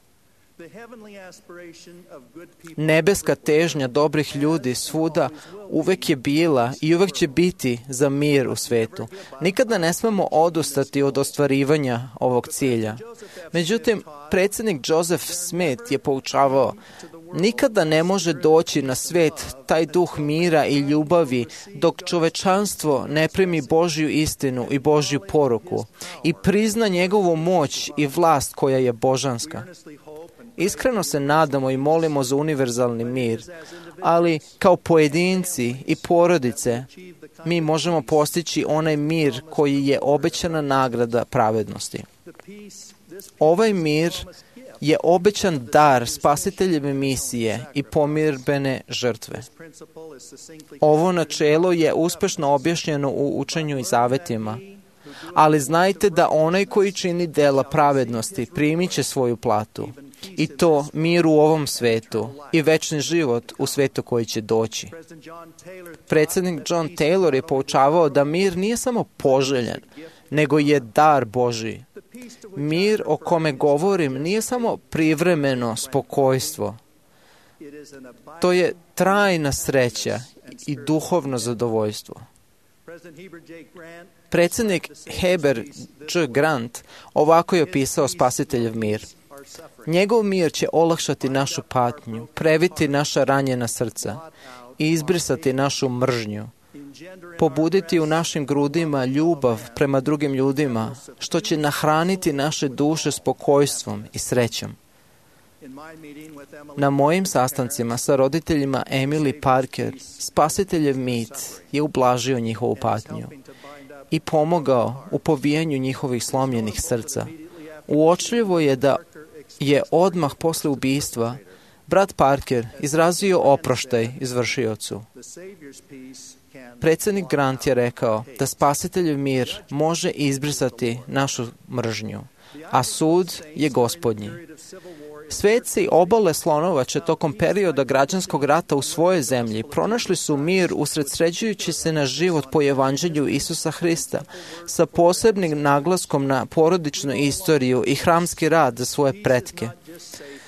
Nebeska težnja dobrih ljudi svuda uvek je bila i uvek će biti za mir u svetu. Nikada ne smemo odustati od ostvarivanja ovog cilja. Međutim, predsjednik Joseph Smith je poučavao: nikada ne može doći na svet taj duh mira i ljubavi dok čovečanstvo ne primi Božju istinu i Božju poruku i prizna njegovu moć i vlast koja je božanska. Iskreno se nadamo i molimo za univerzalni mir, ali kao pojedinci i porodice mi možemo postići onaj mir koji je obećana nagrada pravednosti. Ovaj mir je obećan dar Spasiteljeve misije i pomirbene žrtve. Ovo načelo je uspešno objašnjeno u učenju i zavetima, ali znajte da onaj koji čini dela pravednosti primit će svoju platu, i to mir u ovom svetu i večni život u svetu koji će doći. Predsjednik John Taylor je poučavao da mir nije samo poželjen, nego je dar Božji. Mir o kome govorim nije samo privremeno spokojstvo. To je trajna sreća i duhovno zadovoljstvo. Predsjednik Heber J. Grant ovako je opisao Spasiteljev mir. Njegov mir će olakšati našu patnju, previti naša ranjena srca i izbrisati našu mržnju, pobuditi u našim grudima ljubav prema drugim ljudima, što će nahraniti naše duše spokojstvom i srećom. Na mojim sastancima sa roditeljima Emily Parker, Spasiteljev mit je ublažio njihovu patnju i pomogao u povijanju njihovih slomljenih srca. Uočljivo je da je odmah posle ubistva brat Parker izrazio oproštaj izvršiocu. Predsjednik Grant je rekao da Spasiteljev mir može izbrisati našu mržnju, a sud je Gospodnji. Sveci obale Slonovače tokom perioda građanskog rata u svojoj zemlji pronašli su mir usredsređujući se na život po evanđelju Isusa Hrista sa posebnim naglaskom na porodičnu istoriju i hramski rad za svoje pretke.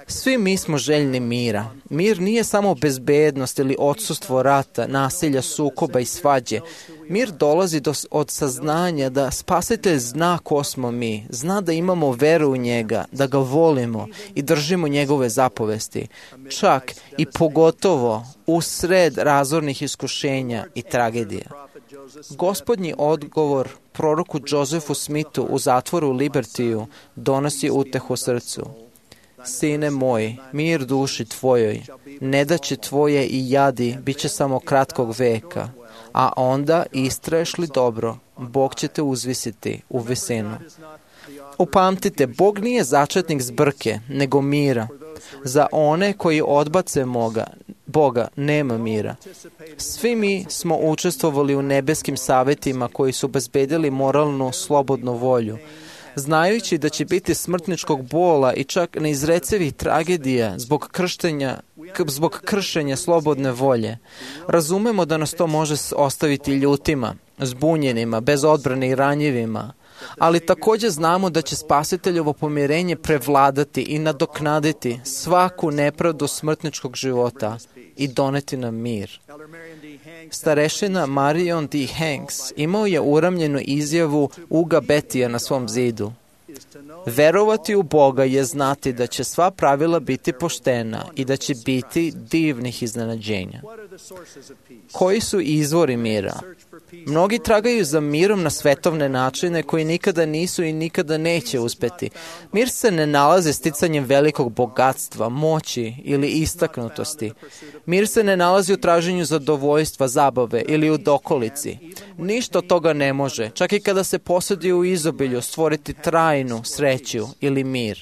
Svi mi smo željni mira. Mir nije samo bezbednost ili odsustvo rata, nasilja, sukoba i svađe. Mir dolazi do, od saznanja da Spasitelj zna ko smo mi, zna da imamo veru u njega, da ga volimo i držimo njegove zapovesti, čak i pogotovo u sred razornih iskušenja i tragedija. Gospodnji odgovor proroku Josefu Smithu u zatvoru u Libertiju donosi utehu srcu. Sine moj, mir duši tvojoj, nedaće tvoje i jadi bit će samo kratkog veka, a onda istraješ li dobro, Bog će te uzvisiti u visinu. Upamtite, Bog nije začetnik zbrke, nego mira. Za one koji odbace moga, Boga nema mira. Svi mi smo učestvovali u nebeskim savjetima koji su obezbedili moralnu, slobodnu volju. Znajući da će biti smrtničkog bola i čak neizrecivih tragedija zbog krštenja, zbog kršenja slobodne volje, razumemo da nas to može ostaviti ljutima, zbunjenima, bez odbrane i ranjivima, ali također znamo da će Spasiteljovo pomirenje prevladati i nadoknaditi svaku nepravdu smrtničkog života i doneti nam mir. Starešina Marion D. Hanks imao je uramljenu izjavu Uga Betija na svom zidu. Verovati u Boga je znati da će sva pravila biti poštena i da će biti divnih iznenađenja. Koji su izvori mira? Mnogi tragaju za mirom na svetovne načine koji nikada nisu i nikada neće uspeti. Mir se ne nalazi sticanjem velikog bogatstva, moći ili istaknutosti. Mir se ne nalazi u traženju zadovoljstva, zabave ili u dokolici. Ništa od toga ne može, čak i kada se posjedi u izobilju, stvoriti trajnu sreću ili mir.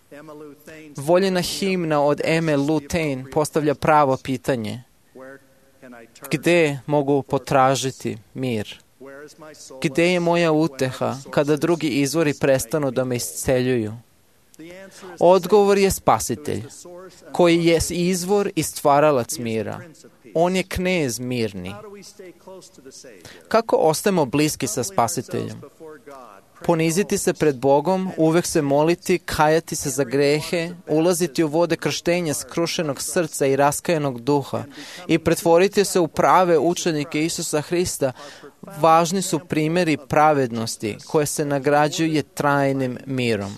Voljena himna od Eme Lutain postavlja pravo pitanje. Gde mogu potražiti mir? Gde je moja uteha kada drugi izvori prestanu da me isceljuju? Odgovor je Spasitelj, koji je izvor i stvaralac mira. On je knez mirni. Kako ostajemo bliski sa Spasiteljem? Poniziti se pred Bogom, uvek se moliti, kajati se za grehe, ulaziti u vode krštenja skrušenog srca i raskajanog duha i pretvoriti se u prave učenike Isusa Hrista, važni su primjeri pravednosti koje se nagrađuje trajnim mirom.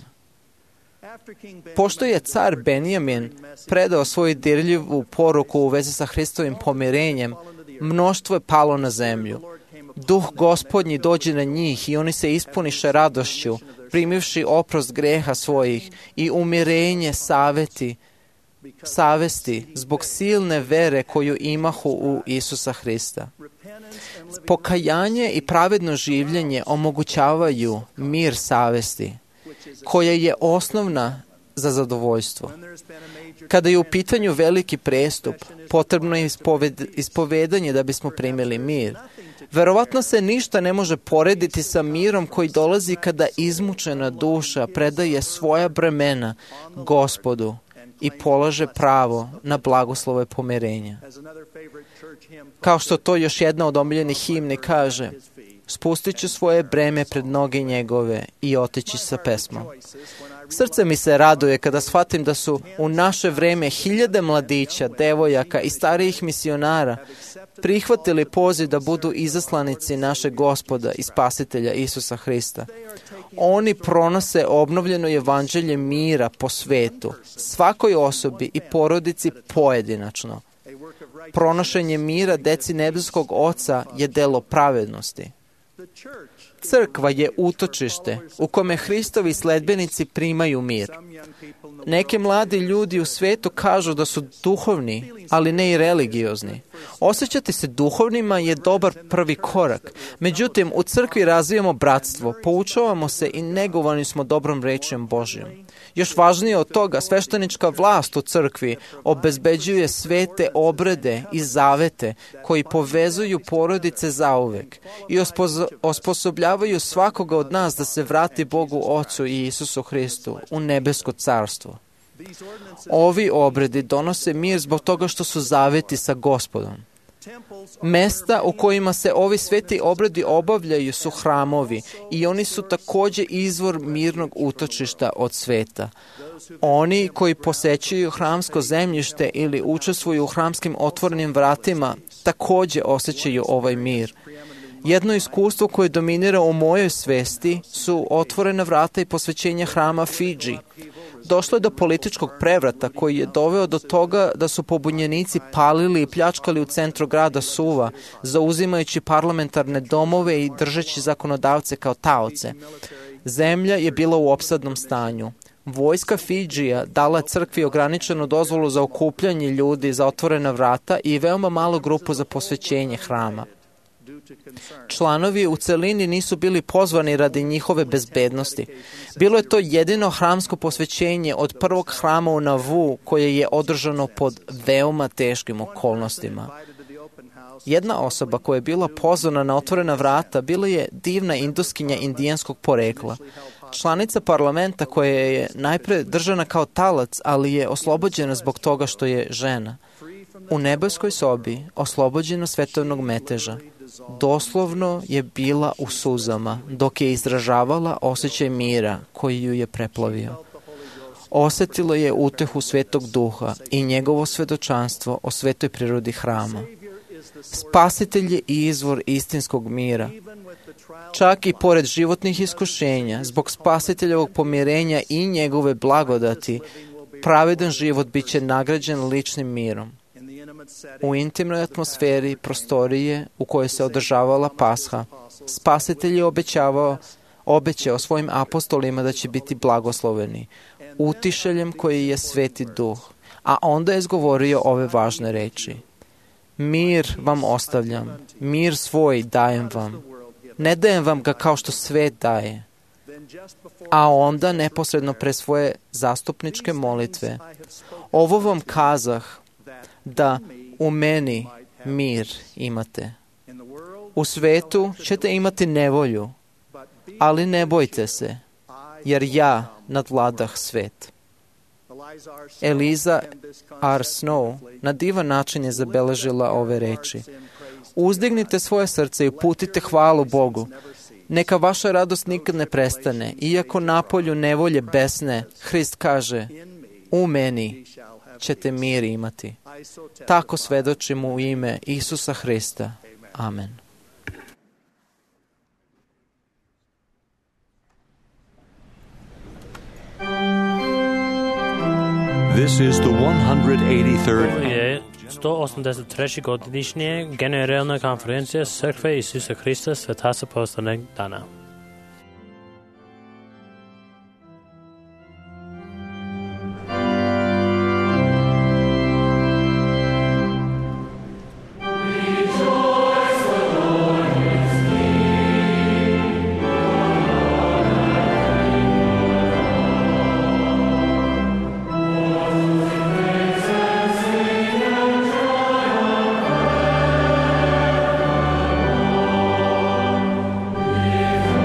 Pošto je car Benjamin predao svoju dirljivu poruku u vezi sa Hristovim pomirenjem, mnoštvo je palo na zemlju. Duh Gospodnji dođe na njih i oni se ispuniše radošću, primivši oprost greha svojih i umirenje saveti, savesti zbog silne vere koju imahu u Isusa Hrista. Pokajanje i pravedno življenje omogućavaju mir savesti, koja je osnovna za zadovoljstvo. Kada je u pitanju veliki prestup, potrebno je ispoved, ispovedanje da bismo primili mir. Verovatno se ništa ne može porediti sa mirom koji dolazi kada izmučena duša predaje svoja bremena Gospodu i polaže pravo na blagoslove pomirenja. Kao što to još jedna od omiljenih himni kaže, spustit ću svoje breme pred noge njegove i otići sa pesmom. Srce mi se raduje kada shvatim da su u naše vreme hiljade mladića, devojaka i starijih misionara prihvatili poziv da budu izaslanici našeg Gospoda i Spasitelja Isusa Hrista. Oni pronose obnovljeno evanđelje mira po svetu, svakoj osobi i porodici pojedinačno. Pronošenje mira deci nebeskog Oca je delo pravednosti. Crkva je utočište u kome Hristovi sledbenici primaju mir. Neki mladi ljudi u svetu kažu da su duhovni, ali ne i religiozni. Osjećati se duhovnima je dobar prvi korak. Međutim, u crkvi razvijamo bratstvo, poučavamo se i negovani smo dobrom rečjem Božjom. Još važnije od toga, sveštenička vlast u crkvi obezbeđuje svete obrede i zavete koji povezuju porodice zauvek i ospozo- osposobljavaju svakoga od nas da se vrati Bogu Ocu i Isusu Hristu u nebesko carstvo. Ovi obredi donose mir zbog toga što su zaveti sa Gospodom. Mesta u kojima se ovi sveti obredi obavljaju su hramovi i oni su također izvor mirnog utočišta od sveta. Oni koji posećuju hramsko zemljište ili učestvuju u hramskim otvorenim vratima takođe osjećaju ovaj mir. Jedno iskustvo koje dominira u mojoj svesti su otvorena vrata i posvećenja hrama Fidži. Došlo je do političkog prevrata koji je doveo do toga da su pobunjenici palili i pljačkali u centru grada Suva, zauzimajući parlamentarne domove i držeći zakonodavce kao taoce. Zemlja je bila u opsadnom stanju. Vojska Fidžija dala je crkvi ograničenu dozvolu za okupljanje ljudi za otvorena vrata i veoma malu grupu za posvećenje hrama. Članovi u celini nisu bili pozvani radi njihove bezbednosti. Bilo je to jedino hramsko posvećenje od prvog hrama u Navu koje je održano pod veoma teškim okolnostima. Jedna osoba koja je bila pozvana na otvorena vrata bila je divna induskinja indijanskog porekla. Članica parlamenta koja je najpre držana kao talac, ali je oslobođena zbog toga što je žena. U nebeskoj sobi, oslobođena svetovnog meteža, doslovno je bila u suzama, dok je izražavala osjećaj mira koji ju je preplavio. Osetilo je utehu Svetog Duha i njegovo svedočanstvo o svetoj prirodi hrama. Spasitelj je izvor istinskog mira. Čak i pored životnih iskušenja, zbog spasiteljevog pomirenja i njegove blagodati, pravedan život bit će nagrađen ličnim mirom. U intimnoj atmosferi prostorije u kojoj se održavala Pasha, Spasitelj je obećavao, obećao svojim apostolima da će biti blagosloveni, utišeljem koji je Sveti Duh, a onda je izgovorio ove važne reči. Mir vam ostavljam, mir svoj dajem vam. Ne dajem vam ga kao što svet daje. A onda, neposredno pre svoje zastupničke molitve, ovo vam kazah, da u meni mir imate. U svetu ćete imati nevolju, ali ne bojte se, jer ja nadvladah svet. Eliza R. Snow na divan način je zabeležila ove reči. Uzdignite svoje srce i uputite hvalu Bogu. Neka vaša radost nikad ne prestane. Iako napolju nevolje besne, Hrist kaže, u meni ćete mir imati. Tako svedočimo u ime Isusa Hrista. Amen. This is the one hundred eighty-third Ovo je sto osamdeset treće godišnje generalna konferencija Crkve Isusa Hrista Svetasa poslednjeg dana. Yeah.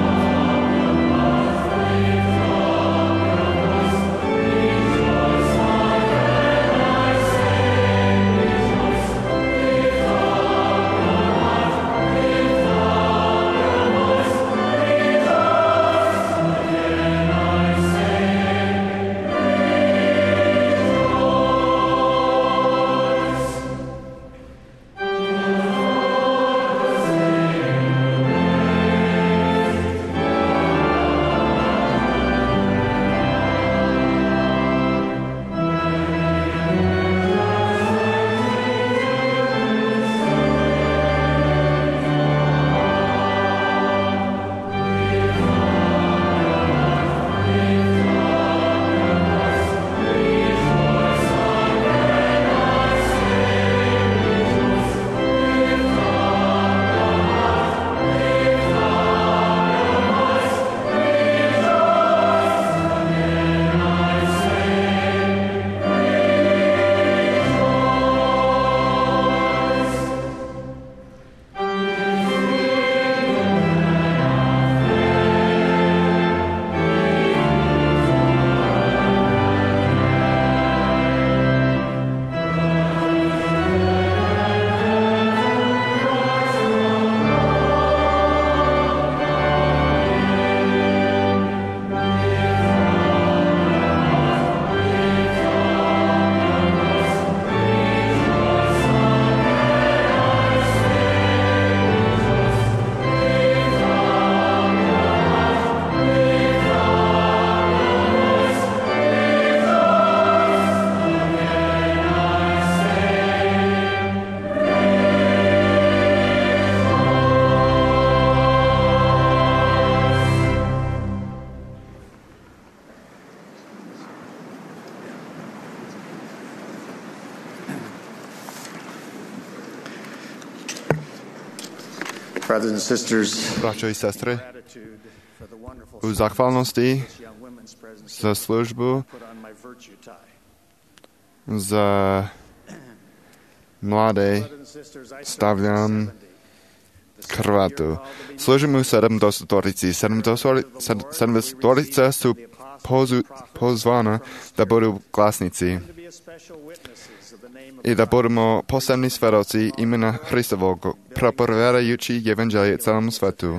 brothers and sisters, Braćo i sestre, u zahvalnosti za službu za mlade stavljam kravatu. Služim u sedamdesetorici. Sedamdesetorica su pozu, pozvana da budu glasnici i da budemo posebni svedoci imena Hristovog, propovjedajući evanđelje celom svetu.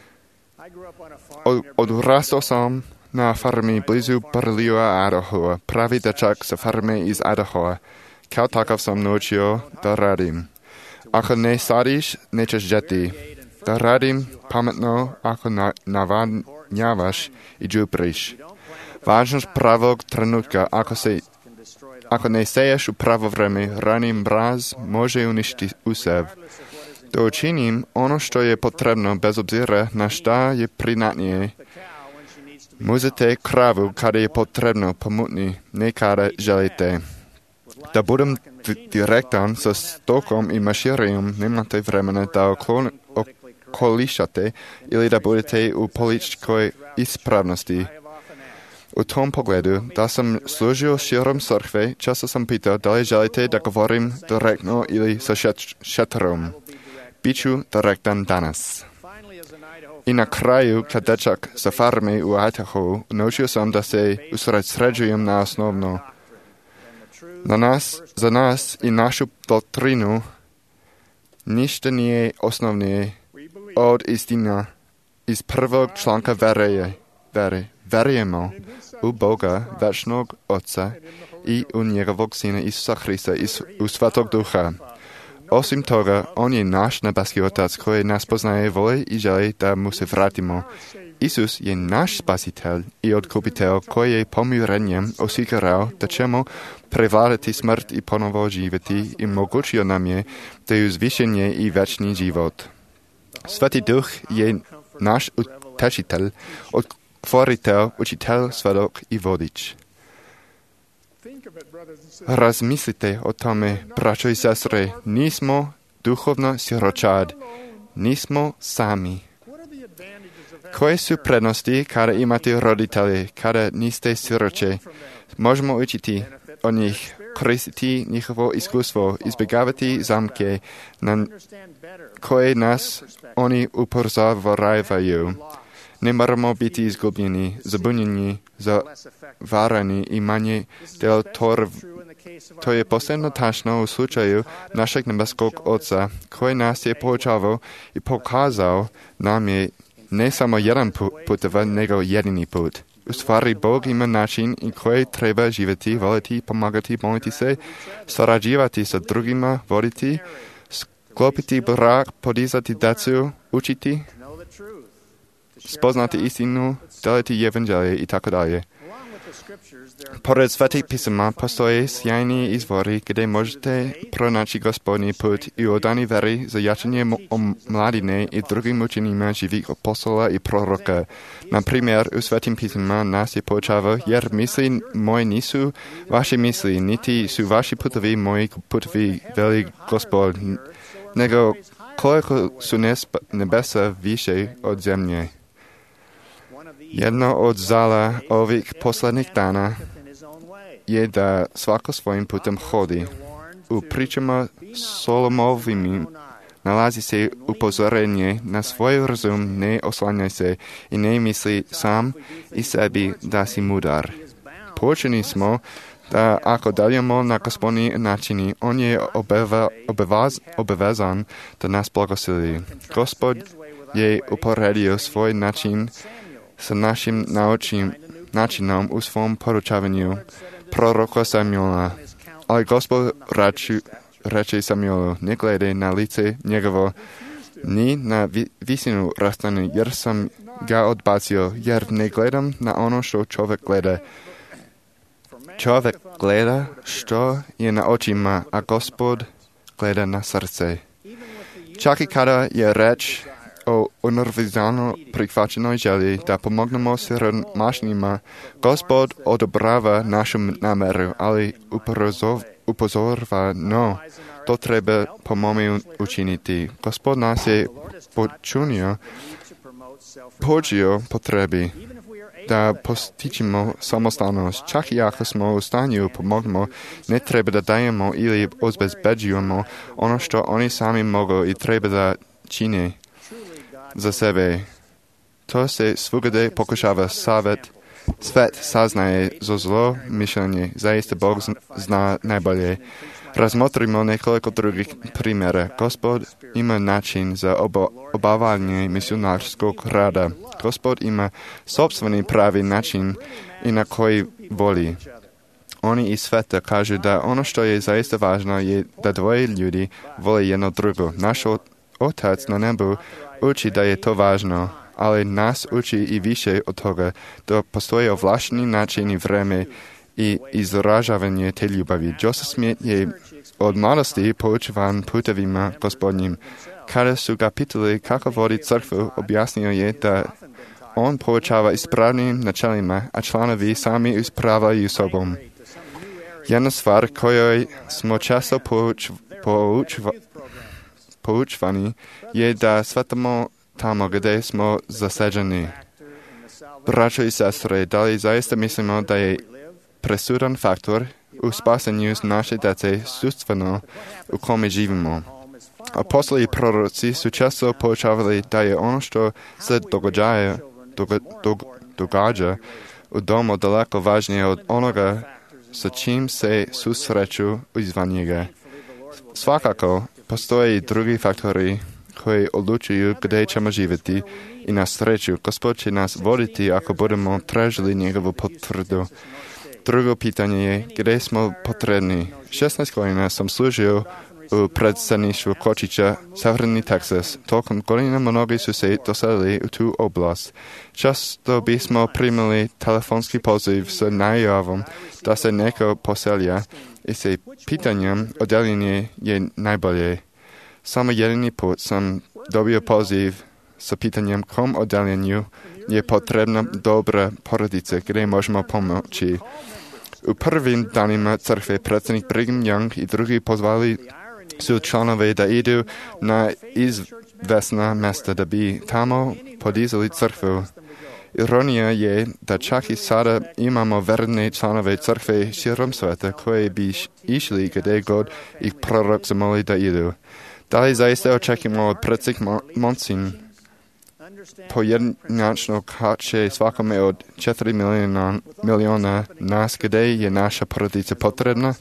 Od, odrastao sam na farmi blizu Barlija, Idahoa, pravi dečak sa farme iz Idahoa. Kao takav sam naučio da radim. Ako ne sadiš, nećeš žeti. Da radim pametno, ako na, navanjavaš i džupriš. Važnost pravog trenutka, ako, se, ako ne seješ u pravo vreme, rani mraz može uništiti usev. Da učinim ono što je potrebno bez obzira na šta je prinatnije. Muzite kravu kada je potrebno pomutni, ne kada želite. Da budem direktan sa stokom i maširijom, nemate vremena da oklon, okolišate ili da budete u političkoj ispravnosti. U tom pogledu, da sam služio širom crkve, često sam pitao da li želite da govorim direktno ili sa šet, šetrom. Biću direktan danas. I na kraju, kad dečak sa farme u Idaho, naučio sam da se usredsređujem na osnovno. Na nas, za nas i našu doktrinu ništa nije osnovnije od istina iz prvog članka vere. vere. Verujemo u Boga, večnog Otca i u njegovog Sina Isusa Hrista i u Svetog Duha. Osim toga, On je naš nebeski Otac koji nas poznaje, voli i želi da mu se vratimo. Isus je naš spasitelj i odkupitelj koji je pomirenjem osigurao da ćemo prevladati smrt i ponovo živjeti i mogućio nam je da je uzvišenje i večni život. Sveti Duh je naš utešitelj, otvoritelj, učitelj, svedok i vodič. Razmislite o tome, braćo i sestre, nismo duhovno siročad, nismo sami. Koje su prednosti kada imate roditelje, kada niste siroče? Možemo učiti od njih, koristiti njihovo iskustvo, izbjegavati zamke na koje nas oni upozoravaju. Ne moramo biti izgubljeni, zabunjeni, zavarani i manje deltorv. To je posebno tačno u slučaju našeg nebeskog Oca, koji nas je poučavao i pokazao nam je ne samo jedan put, nego jedini put. U stvari, Bog ima način i koji treba živjeti, voliti, pomagati, moliti se, surađivati sa drugima, voditi, sklopiti brak, podizati djecu, učiti, spoznati istinu, deliti evanđelje i tako dalje. Pored svetih pisama postoje sjajni izvori gdje možete pronaći Gospodnji put i odani veri za jačanje omladine i drugim učenjima živih apostola i proroka. Na primjer, u svetim pisama nas je poučava, jer misli moje nisu vaše misli, niti su vaši putovi moji putovi, veli Gospod, nego koliko su nebesa više od zemlje. Jedno od zala ovih poslednjih dana je da svako svojim putem hodi. U pričama Solomovim nalazi se upozorenje na svoj razum, ne oslanjaj se i ne misli sam i sebi da si mudar. Poučeni smo da ako daljemo na Gospodnji načini, On je obeva, obevaz, obavezan da nas blagosili. Gospod je uporedio svoj način sa našim naučnim načinom u svom poručavanju proroka Samuela. Ali Gospod reči, reče Samuelu, ne gledaj na lice njegovo, ni na vi, visinu rastane, jer sam ga odbacio, jer ne gledam na ono što čovjek gleda. Čovjek gleda što je na očima, a Gospod gleda na srce. Čak i kada je reč o univerzalno prihvaćenoj želji da pomognemo siromašnima, Gospod odobrava našu nameru, ali upozorava, no, to treba po mome učiniti. Gospod nas je počunio, počio potrebi da postičimo samostalnost. Čak i ako smo u stanju pomognemo, ne treba da dajemo ili obezbeđujemo ono što oni sami mogu i treba da čine za sebe. To se svugde pokušava savjet. Svet saznaje za zlo mišljenje. Zaista Bog zna najbolje. Razmotrimo nekoliko drugih primjera. Gospod ima način za oba, obavljanje misionarskog rada. Gospod ima sopstveni pravi način i na koji voli. Oni iz sveta kažu da ono što je zaista važno je da dvoje ljudi vole jedno drugo. Naš Otac na nebu uči da je to važno, ali nas uči i više od toga, da postoje ovlašteni način i vreme i izražavanje te ljubavi. Joseph Smith je od mladosti poučavan putevima Gospodnjim. Kada su ga pitali kako vodi crkvu, objasnio je da on poučava ispravnim načelima, a članovi sami ispravljaju sobom. Jedna stvar kojoj smo često pouč, poučva, poučvani je da shvatamo tamo gdje smo zaseđeni. Braćo i sestre, da li zaista mislimo da je presudan faktor u spasenju naše djece sudstveno u kome živimo? Apostoli i proroci su često poučavali da je ono što se događa, doga, dog, događa u domu daleko važnije od onoga sa čim se susreću izvan njega. Svakako, postoje i drugi faktori koji odlučuju gdje ćemo živjeti i na sreću Gospod će nas voditi ako budemo tražili njegovu potvrdu. Drugo pitanje je gdje smo potrebni. šesnaest godina sam služio u predsjedništvu Kočića, Severni Teksas. Tokom godina mnogi su se doselili u tu oblast. Često bismo primili telefonski poziv sa najavom da se neko poselja i se pitanjem odjeljenje je najbolje. Samo jedini put sam dobio poziv sa pitanjem kom odjeljenju je potrebna dobra porodica gdje možemo pomoći. U prvim danima crkve predsjednik Brigham Young i drugi pozvali su članove da idu na izvesna mjesta da bi tamo podizali crkvu. Ironija je da čak i sada imamo verne članove crkve širom sveta koje bi išli gdje god ih prorok zamoli da idu. Da li zaista očekujemo od predsjednik Monsin pojedinačno kače svakome od četiri milijuna, milijuna nas gdje je naša porodica potrebna?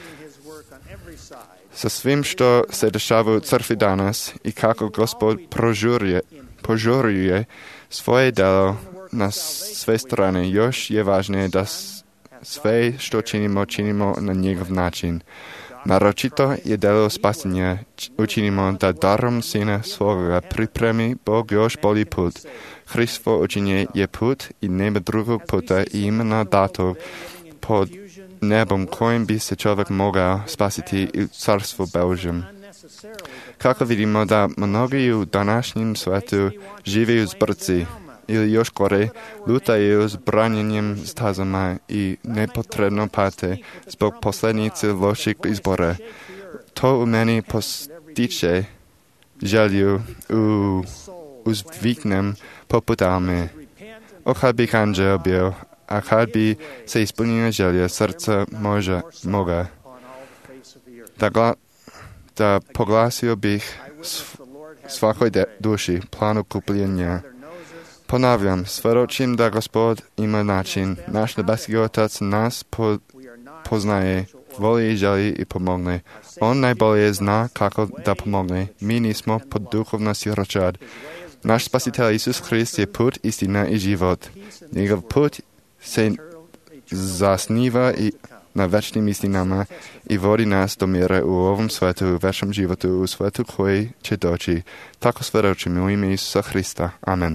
Sa svim što se dešava u crkvi danas i kako Gospod prožuruje, požuruje svoje delo na sve strane, još je važnije da sve što činimo, činimo na njegov način. Naročito je delo spasenja učinimo da darom Sina svoga pripremi Bog još bolji put. Hristovo učenje je put i nema drugog puta i imena datog pod nebom kojim bi se čovjek mogao spasiti u carstvu Božjem. Kako vidimo da mnogi u današnjem svijetu žive u zbrci ili još gore, lutaju s branjenjem stazama i nepotrebno pate zbog posljedice loših izbora. To u meni postiče želju u uzviknem poput Alme. O kad bih anđeo bio, a kad bi se ispunila želja srca moža, moga, da, gla, da poglasio bih svakoj de, duši planu kupljenja. Ponavljam, svjedočim da Gospod ima način. Naš nebeski Otac nas po, poznaje, voli i želi i pomogne. On najbolje zna kako da pomogne. Mi nismo pod duhovna siročad. Naš Spasitelj Isus Hrist je put, istina i život. Njegov put se zasniva i na večnim istinama i vodi nas do mjere u ovom svijetu, u večnom životu, u svijetu koji će doći. Tako svjedočim u ime Isusa Hrista. Amen.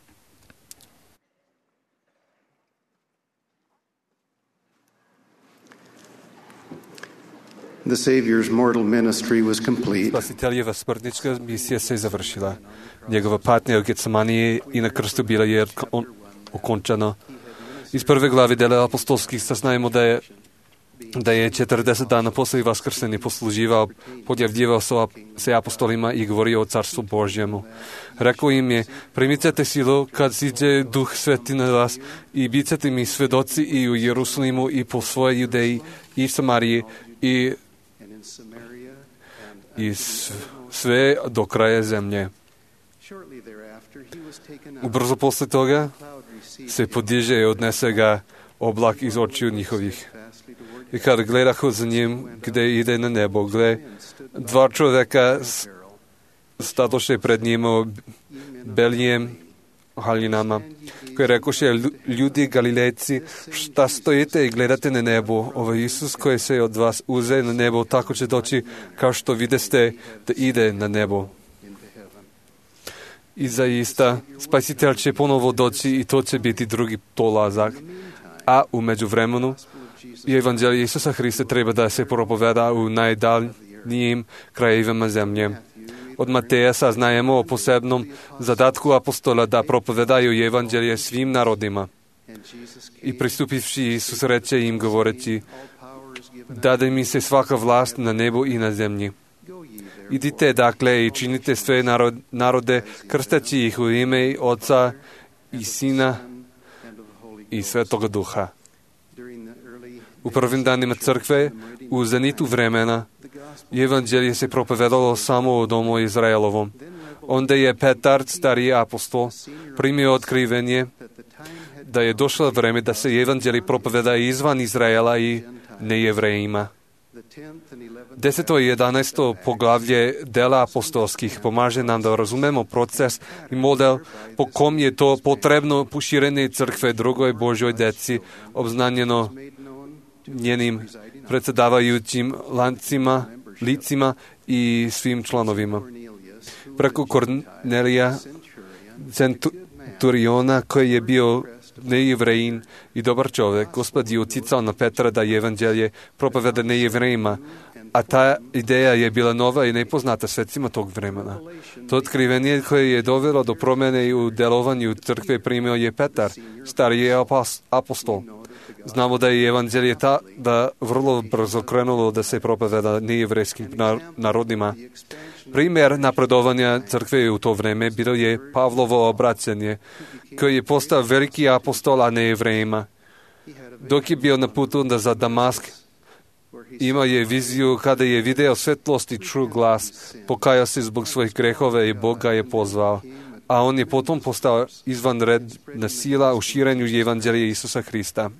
The Savior's mortal ministry was complete. Spasiteljeva smrtnička misija se je završila. Njegova patnja u Getsemaniji i na krstu bila je okončana. Iz prve glave dela apostolskih saznajemo da je da je četrdeset dana poslije vaskrsenja posluživao, podjavljivao se apostolima i govorio o carstvu Božjemu. Rekao im je, primicete silu kad siđe Duh Sveti na vas i bit ćete mi svedoci i u Jerusalimu i po svojoj Judeji i Samariji i, i sve do kraja zemlje. Ubrzo posle toga se podiže i odnese ga oblak iz očiju njihovih. I kad gledahu za njim, gde ide na nebo, gle, dva čoveka stadoše pred njim o belijem haljinama, koji rekoše, ljudi Galilejci, šta stojite i gledate na nebo? Ovo je Isus koji se od vas uze na nebo, tako će doći kao što videste da ide na nebo. I zaista, Spasitelj će ponovo doći i to će biti drugi dolazak. A u međuvremenu, evanđelje Isusa Hrista treba da se propoveda u najdaljnijim krajevima zemlje. Od Mateja saznajemo o posebnom zadatku apostola da propovedaju evanđelje svim narodima. I pristupivši Isus reče im govoreći, dade mi se svaka vlast na nebu i na zemlji. Idite dakle i činite sve narode, krsteći ih u ime Oca i Sina i Svetoga Duha. U prvim danima crkve, u zenitu vremena, evanđelje se propovedalo samo u domu Izraelovom. Onda je Petar, stariji apostol, primio otkrivenje da je došlo vreme da se evanđelje propoveda izvan Izraela i nejevrejima. Deseto i jedanaesto poglavlje dela apostolskih pomaže nam da razumemo proces i model po kom je to potrebno poširenje crkve drugoj Božoj deci obznanjeno njenim predsjedavajućim lancima, licima i svim članovima. Preko Kornelija, centuriona koji je bio nejevrejin i dobar čovjek, Gospod je uticao na Petra da evanđelje propoveda nejevrejima, a ta ideja je bila nova i nepoznata svecima tog vremena. To otkrivenje koje je dovelo do promjene u delovanju crkve primio je Petar, stariji apostol. Znamo da je evanđelje ta da vrlo brzo krenulo da se propoveda nejevrejskim narodima. Primjer napredovanja crkve u to vreme bilo je Pavlovo obraćanje, koji je postao veliki apostol, a nejevrejima. Dok je bio na putu da za Damask, imao je viziju kada je video svetlost i čuo glas, pokajao se zbog svojih grehova i Bog ga je pozvao. A on je potom postao izvanredna sila u širenju evanđelja Isusa Hrista.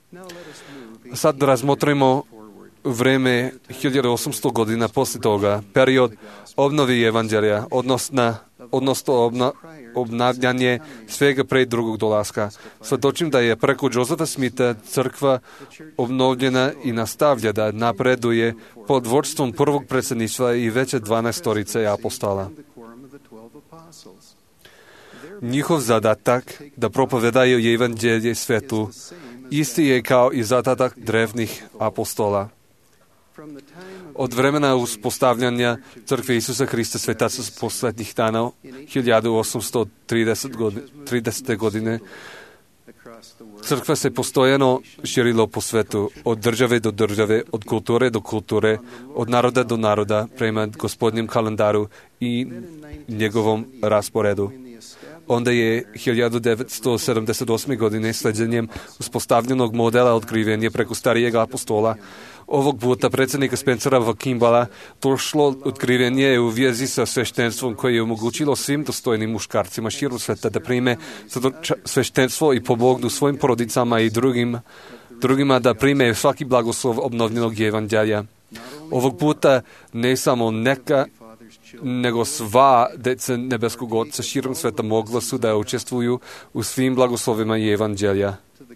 Sad razmotrimo vreme hiljadu osamsto godina poslije toga, period obnovi evanđelja, odnosno, odnosno obna, obnavljanje svega pre drugog dolaska. Svjedočim da je preko Josefa Smitha crkva obnovljena i nastavlja da napreduje pod vodstvom prvog predsjedništva i veće dvanaestorice apostola. Njihov zadatak da propovedaju evanđelje svetu isti je kao i zadatak drevnih apostola. Od vremena uspostavljanja crkve Isusa Hrista svetaca s posljednjih dana hiljadu osamsto tridesete godine crkva se postojano širilo po svetu, od države do države, od kulture do kulture, od naroda do naroda, prema Gospodnjem kalendaru i njegovom rasporedu. Onda je hiljadu devetsto sedamdeset osme godine sljeđenjem uspostavljenog modela otkrivenja preko starijeg apostola, ovog puta predsjednika Spencera v. Kimballa, došlo otkrivenje u vezi sa sveštenstvom koje je omogućilo svim dostojnim muškarcima širom sveta da prime sveštenstvo i pomognu svojim porodicama i drugim, drugima da prime svaki blagoslov obnovljenog evanđelja. Ovog puta ne samo neka, nego sva deca nebeskog Oca širom sveta mogla su da učestvuju u svim blagoslovima i evanđelja.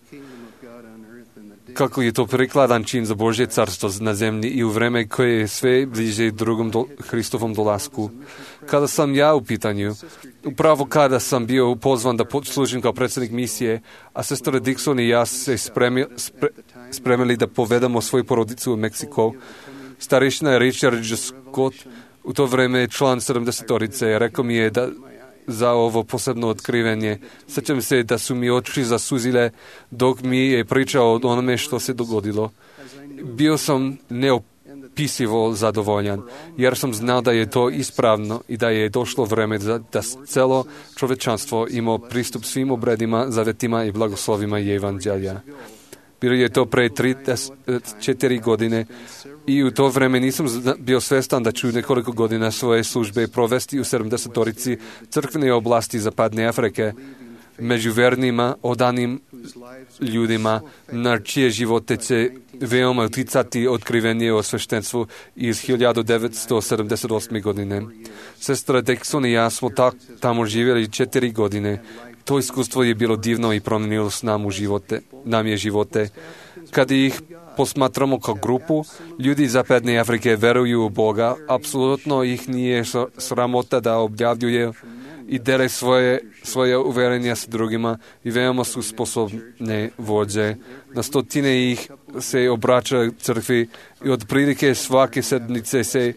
Kako je to prikladan čin za Božje carstvo na zemlji i u vreme koje je sve bliže drugom do, Hristovom dolasku. Kada sam ja u pitanju, upravo kada sam bio pozvan da služim kao predsjednik misije, a sestra Dixon i ja se spremi, spre, spremili da povedamo svoju porodicu u Meksiko, starišna Richard Scott, u to vreme član sedamdesetorice, rekao mi je da za ovo posebno otkrivenje. Sjećam se da su mi oči zasuzile dok mi je pričao o onome što se dogodilo. Bio sam neopisivo zadovoljan, jer sam znao da je to ispravno i da je došlo vreme da, da celo čovečanstvo ima pristup svim obredima, zavetima i blagoslovima i evanđelja. Bilo je to pre trideset četiri godine i u to vreme nisam bio svestan da ću nekoliko godina svoje službe provesti u sedamdesetorici crkvene oblasti Zapadne Afrike, među vernima, odanim ljudima, na čije živote će veoma uticati otkrivenje o sveštenstvu iz hiljadu devetsto sedamdeset osme. godine. Sestra Dexon i ja smo tak, tamo živjeli četiri godine. To iskustvo je bilo divno i promijenilo s nam u živote, nam je živote. Kad ih posmatramo kao grupu, ljudi iz Zapadne Afrike veruju u Boga, apsolutno ih nije sramota da objavljuje i dele svoje, svoje uverenja s drugima i veoma su sposobne vođe. Na stotine ih se obraća crkvi i otprilike svake sedmice se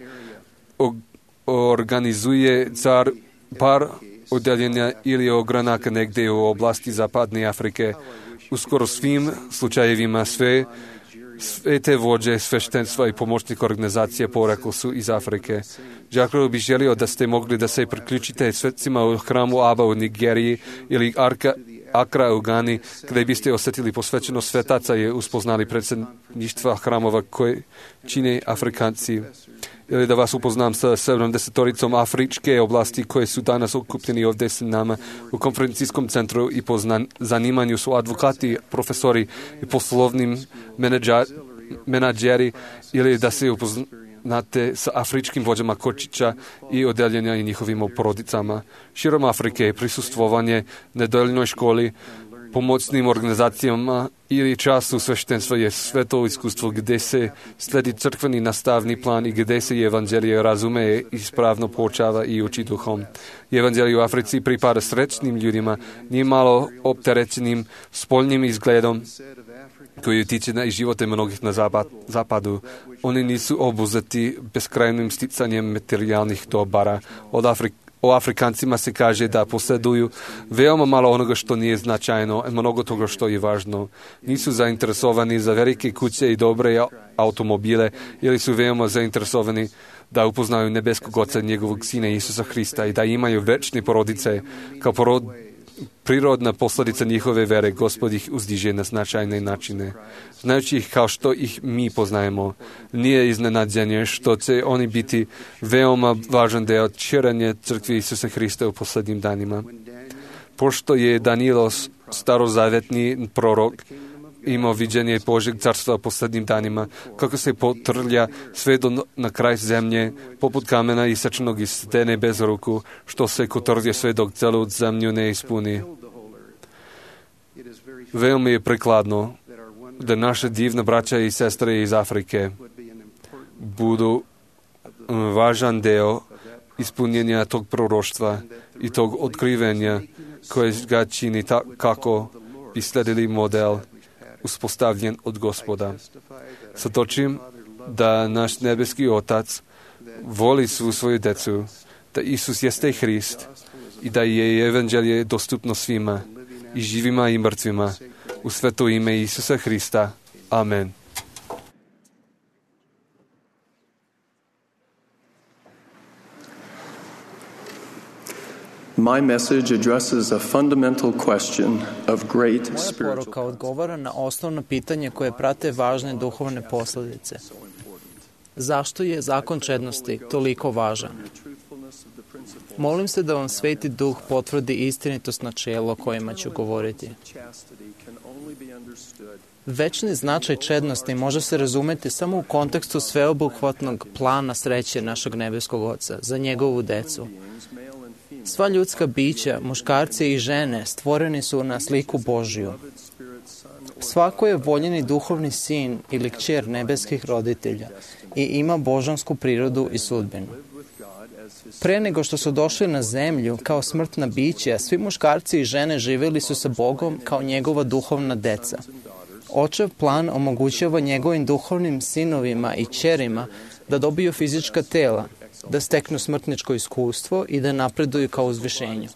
organizuje car par odeljenja ili ogranaka negdje u oblasti Zapadne Afrike. U skoro svim slučajevima sve, sve te vođe sveštenstva i pomoćnik organizacije poreklo su iz Afrike. Žakro bi želio da ste mogli da se priključite svetcima u hramu Aba u Nigeriji ili Arka, Akra u Gani, gdje biste osjetili posvećenost svetaca i uspoznali predsjedništva hramova koje čine Afrikanci. Ili da vas upoznam sa sedamdesetoricom afričke oblasti koje su danas okupljeni ovdje s nama u konferencijskom centru i po zanimanju su advokati, profesori i poslovnim menadžeri, ili da se upoznate sa afričkim vođama kočića i odeljenja i njihovim porodicama. Širom Afrike prisustvovanje nedeljnoj školi, pomoćnim organizacijama ili času sveštenstva je sve to iskustvo gdje se sledi crkveni nastavni plan i gdje se evanđelje razume i ispravno poučava i uči duhom. Evanđelje u Africi pripada srećnim ljudima, nije malo opterećenim spoljnim izgledom koji utiče na živote mnogih na zapadu. Oni nisu obuzeti beskrajnim sticanjem materijalnih dobara. Od Afrike O Afrikancima se kaže da posjeduju veoma malo onoga što nije značajno i mnogo toga što je važno. Nisu zainteresovani za velike kuće i dobre automobile ili su veoma zainteresovani da upoznaju nebeskog Oca, njegovog Sina Isusa Hrista i da imaju večne porodice. Kao porod, prirodna posljedica njihove vere, Gospod ih uzdiže na značajne načine. Znajući ih kao što ih mi poznajemo, nije iznenađenje što će oni biti veoma važan deo širenja crkve Isusa Hrista u posljednjim danima. Pošto je Danilo starozavetni prorok imao viđenje Božeg carstva u posljednjim danima, kako se potrlja sve do na kraj zemlje, poput kamena isečenog iz stene bez ruku, što se kotrlja sve dok celu zemlju ne ispuni. Veoma je prikladno da naše divne braća i sestre iz Afrike budu važan deo ispunjenja tog proroštva i tog otkrivenja koje ga čini ta, kako bi sledili model uspostavljen od Gospoda. Svjedočim da naš nebeski Otac voli svu svoju decu, da Isus jeste Hrist i da je evanđelje dostupno svima, i živima i mrtvima, u sveto ime Isusa Hrista. Amen. My message addresses a fundamental question of great Moja spiritual. poruka odgovara na osnovno pitanje koje prate važne duhovne posljedice. Zašto je zakon čednosti toliko važan? Molim se da vam Sveti Duh potvrdi istinitost načela o kojima ću govoriti. Večni značaj čednosti može se razumeti samo u kontekstu sveobuhvatnog plana sreće našeg nebeskog Oca za njegovu decu. Sva ljudska bića, muškarci i žene, stvoreni su na sliku Božju. Svako je voljeni duhovni sin ili kćer nebeskih roditelja i ima božansku prirodu i sudbinu. Pre nego što su došli na zemlju kao smrtna bića, svi muškarci i žene živjeli su sa Bogom kao njegova duhovna deca. Očev plan omogućava njegovim duhovnim sinovima i kćerima da dobiju fizička tela, da steknu smrtničko iskustvo i da napreduju ka uzvišenju.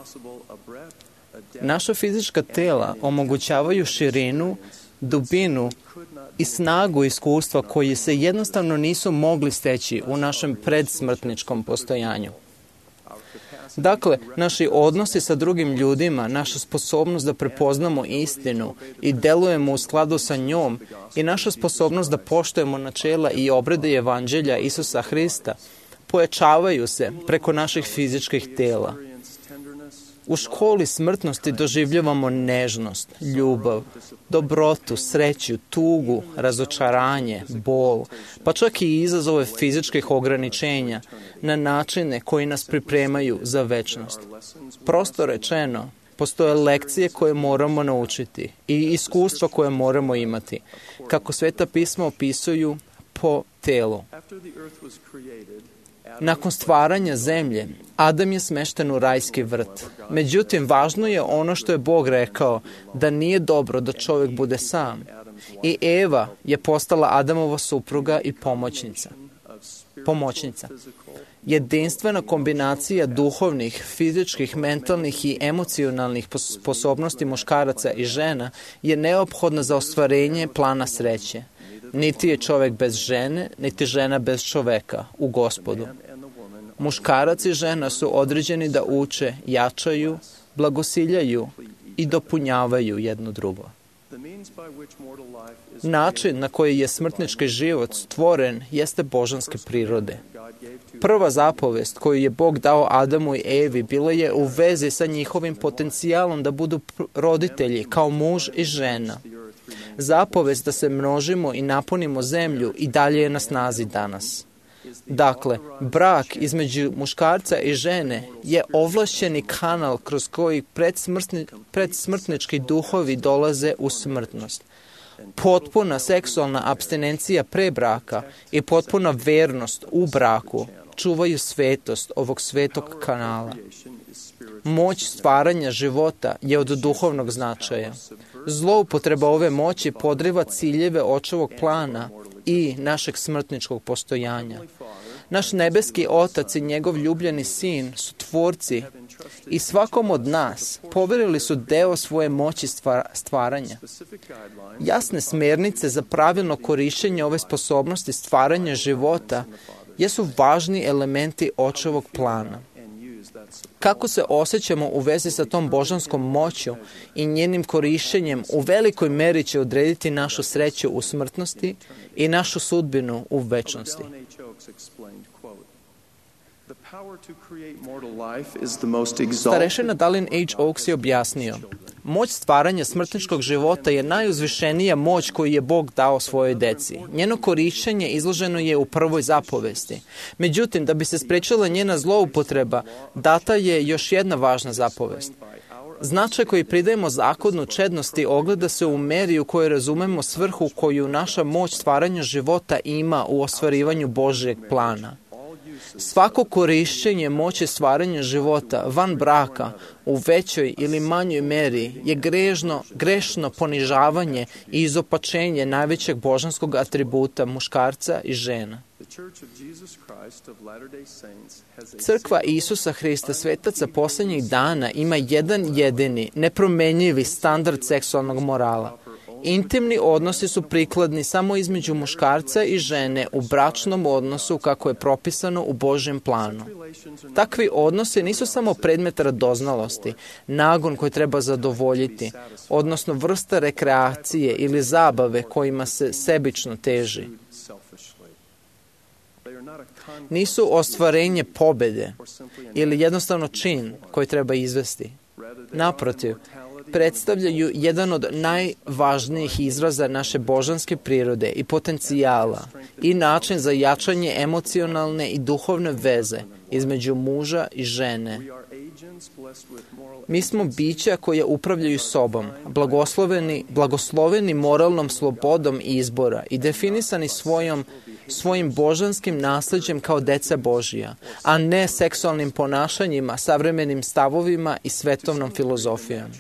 Naša fizička tela omogućavaju širinu, dubinu i snagu iskustva koji se jednostavno nisu mogli steći u našem predsmrtničkom postojanju. Dakle, naši odnosi sa drugim ljudima, naša sposobnost da prepoznamo istinu i delujemo u skladu sa njom i naša sposobnost da poštujemo načela i obrede evanđelja Isusa Hrista pojačavaju se preko naših fizičkih tela. U školi smrtnosti doživljavamo nežnost, ljubav, dobrotu, sreću, tugu, razočaranje, bol, pa čak i izazove fizičkih ograničenja na načine koji nas pripremaju za večnost. Prosto rečeno, postoje lekcije koje moramo naučiti i iskustva koje moramo imati, kako Sveta pisma opisuju po telu. Nakon stvaranja zemlje, Adam je smešten u rajski vrt. Međutim, važno je ono što je Bog rekao, da nije dobro da čovjek bude sam. I Eva je postala Adamova supruga i pomoćnica. Pomoćnica. Jedinstvena kombinacija duhovnih, fizičkih, mentalnih i emocionalnih sposobnosti muškaraca i žena je neophodna za ostvarenje plana sreće. Niti je čovjek bez žene, niti žena bez čoveka u Gospodu. Muškarac i žena su određeni da uče, jačaju, blagosiljaju i dopunjavaju jedno drugo. Način na koji je smrtnički život stvoren jeste božanske prirode. Prva zapovest koju je Bog dao Adamu i Evi bila je u vezi sa njihovim potencijalom da budu roditelji kao muž i žena. Zapovest da se množimo i napunimo zemlju i dalje je na snazi danas. Dakle, brak između muškarca i žene je ovlašćeni kanal kroz koji predsmrtni, predsmrtnički duhovi dolaze u smrtnost. Potpuna seksualna apstinencija pre braka i potpuna vernost u braku čuvaju svetost ovog svetog kanala. Moć stvaranja života je od duhovnog značaja. Zloupotreba ove moći podriva ciljeve očevog plana i našeg smrtničkog postojanja. Naš nebeski Otac i njegov ljubljeni Sin su tvorci i svakom od nas poverili su deo svoje moći stvaranja. Jasne smernice za pravilno korišćenje ove sposobnosti stvaranja života jesu važni elementi očevog plana. Kako se osjećamo u vezi sa tom božanskom moću i njenim korišćenjem u velikoj meri će odrediti našu sreću u smrtnosti i našu sudbinu u večnosti. Starešina Dallin H. Oaks je objasnio: moć stvaranja smrtničkog života je najuzvišenija moć koju je Bog dao svojoj deci. Njeno korišćenje izloženo je u prvoj zapovesti. Međutim, da bi se sprečila njena zloupotreba, data je još jedna važna zapovest. Značaj koji pridajemo zakonu čednosti ogleda se u meri u kojoj razumemo svrhu koju naša moć stvaranja života ima u ostvarivanju Božjeg plana. Svako korišćenje moći stvaranja života van braka u većoj ili manjoj meri je grežno, grešno ponižavanje i izopačenje najvećeg božanskog atributa muškarca i žena. Crkva Isusa Hrista svetaca posljednjih dana ima jedan jedini, nepromenjivi standard seksualnog morala. Intimni odnosi su prikladni samo između muškarca i žene u bračnom odnosu kako je propisano u Božjem planu. Takvi odnosi nisu samo predmet radoznalosti, nagon koji treba zadovoljiti, odnosno vrsta rekreacije ili zabave kojima se sebično teži. Nisu ostvarenje pobede ili jednostavno čin koji treba izvesti. Naprotiv, predstavljaju jedan od najvažnijih izraza naše božanske prirode i potencijala i način za jačanje emocionalne i duhovne veze između muža i žene. Mi smo bića koja upravljaju sobom, blagosloveni, blagosloveni moralnom slobodom izbora i definisani svojom, svojim božanskim nasleđem kao deca Božija, a ne seksualnim ponašanjima, savremenim stavovima i svetovnom filozofijom.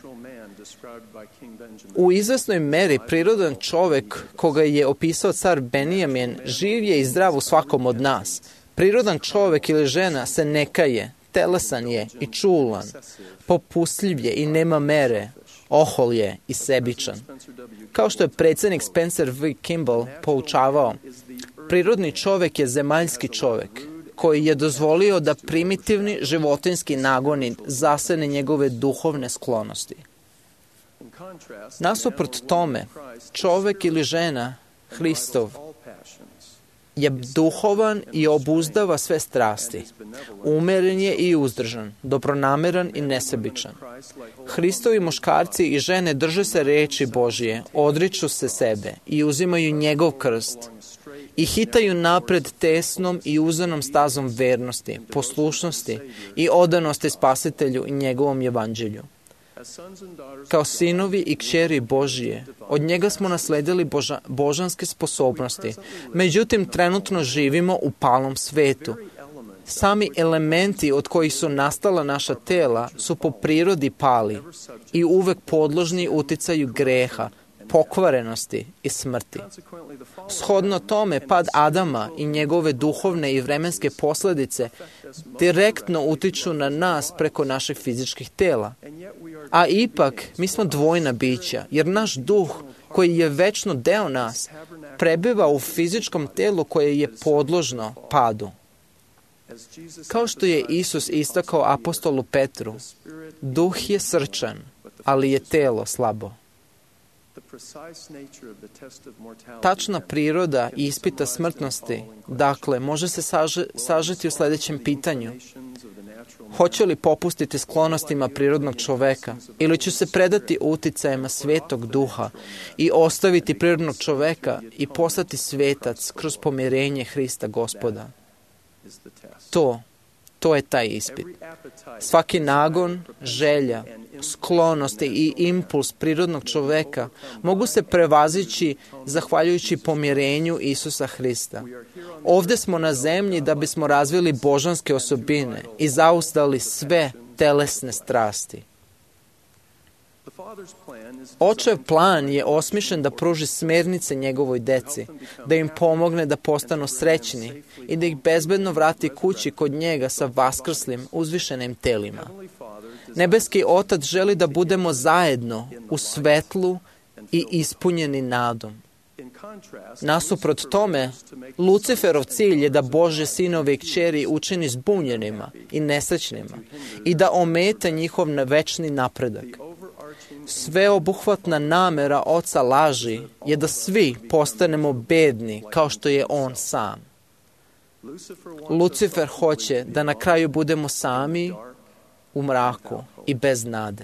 U izvesnoj meri prirodan čovek koga je opisao car Benjamin živ je i zdrav u svakom od nas. Prirodan čovek ili žena se ne kaje, telesan je i čulan, popustljiv je i nema mere, ohol je i sebičan. Kao što je predsjednik Spencer V. Kimball poučavao, prirodni čovek je zemaljski čovek, koji je dozvolio da primitivni životinjski nagoni zasene njegove duhovne sklonosti. Nasuprot tome, čovek ili žena, Hristov, je duhovan i obuzdava sve strasti. Umeren je i uzdržan, dobronameran i nesebičan. Hristovi muškarci i žene drže se reči Božije, odriču se sebe i uzimaju njegov krst i hitaju napred tesnom i uzanom stazom vernosti, poslušnosti i odanosti Spasitelju i njegovom evanđelju. Kao sinovi i kćeri Božije, od njega smo nasledili boža, božanske sposobnosti, međutim trenutno živimo u palom svetu. Sami elementi od kojih su nastala naša tela su po prirodi pali i uvek podložni uticaju greha, pokvarenosti i smrti. Shodno tome, pad Adama i njegove duhovne i vremenske posledice direktno utiču na nas preko naših fizičkih tela. A ipak, mi smo dvojna bića, jer naš duh, koji je večno deo nas, prebiva u fizičkom telu koje je podložno padu. Kao što je Isus istakao apostolu Petru, duh je srčan, ali je telo slabo. Tačna priroda ispita smrtnosti, dakle, može se saže, sažeti u sljedećem pitanju. Hoće li popustiti sklonostima prirodnog čoveka ili će se predati uticajima svetog duha i ostaviti prirodnog čoveka i postati svetac kroz pomirenje Hrista Gospoda? To, to je taj ispit. Svaki nagon, želja, sklonosti i impuls prirodnog čoveka mogu se prevazići zahvaljujući pomirenju Isusa Hrista. Ovdje smo na zemlji da bismo razvili božanske osobine i zaustavili sve telesne strasti. Očev plan je osmišljen da pruži smernice njegovoj deci, da im pomogne da postanu srećni i da ih bezbedno vrati kući kod njega sa vaskrslim, uzvišenim telima. Nebeski Otac želi da budemo zajedno u svetlu i ispunjeni nadom. Nasuprot tome, Luciferov cilj je da Božje sinove i kćeri učini zbunjenima i nesrećnima i da ometa njihov večni napredak. Sveobuhvatna namera oca laži je da svi postanemo bedni kao što je on sam. Lucifer hoće da na kraju budemo sami u mraku i bez nade.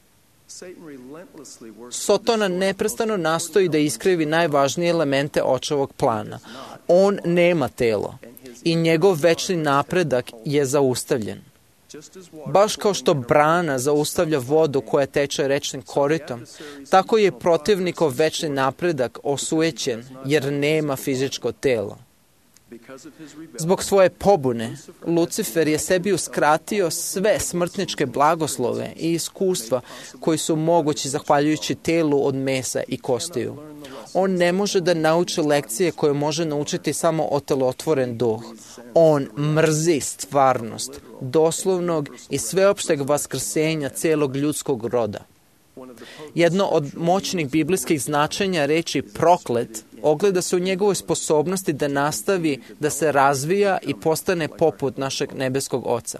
Sotona neprestano nastoji da iskrivi najvažnije elemente očevog plana. On nema telo i njegov večni napredak je zaustavljen. Baš kao što brana zaustavlja vodu koja teče rečnim koritom, tako je protivnikov večni napredak osujećen jer nema fizičko telo. Zbog svoje pobune, Lucifer je sebi uskratio sve smrtničke blagoslove i iskustva koji su mogući zahvaljujući telu od mesa i kostiju. On ne može da nauči lekcije koje može naučiti samo otelotvoren duh. On mrzi stvarnost, doslovnog i sveopšteg vaskrsenja celog ljudskog roda. Jedno od moćnih biblijskih značenja reči proklet ogleda se u njegovoj sposobnosti da nastavi da se razvija i postane poput našeg nebeskog Oca.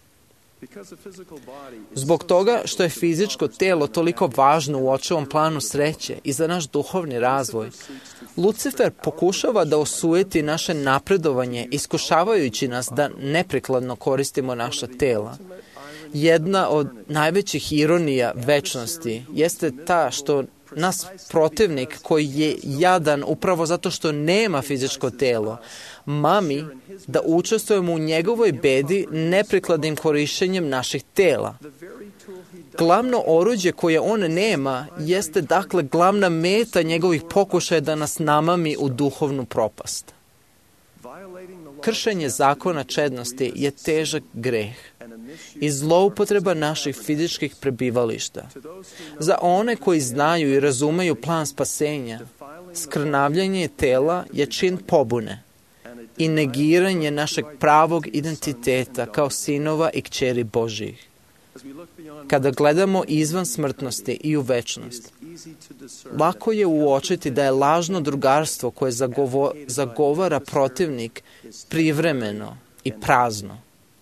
Zbog toga što je fizičko telo toliko važno u očevom planu sreće i za naš duhovni razvoj, Lucifer pokušava da osujeti naše napredovanje, iskušavajući nas da neprikladno koristimo naša tela. Jedna od najvećih ironija večnosti jeste ta što nas protivnik, koji je jadan upravo zato što nema fizičko telo, mami da učestvujemo u njegovoj bedi neprikladnim korištenjem naših tela. Glavno oruđe koje on nema jeste dakle glavna meta njegovih pokušaja da nas namami u duhovnu propast. Kršenje zakona čednosti je težak greh i zloupotreba naših fizičkih prebivališta. Za one koji znaju i razumeju plan spasenja, skrnavljanje tela je čin pobune i negiranje našeg pravog identiteta kao sinova i kćeri Božjih. Kada gledamo izvan smrtnosti i u večnost, lako je uočiti da je lažno drugarstvo koje zagovo, zagovara protivnik privremeno i prazno.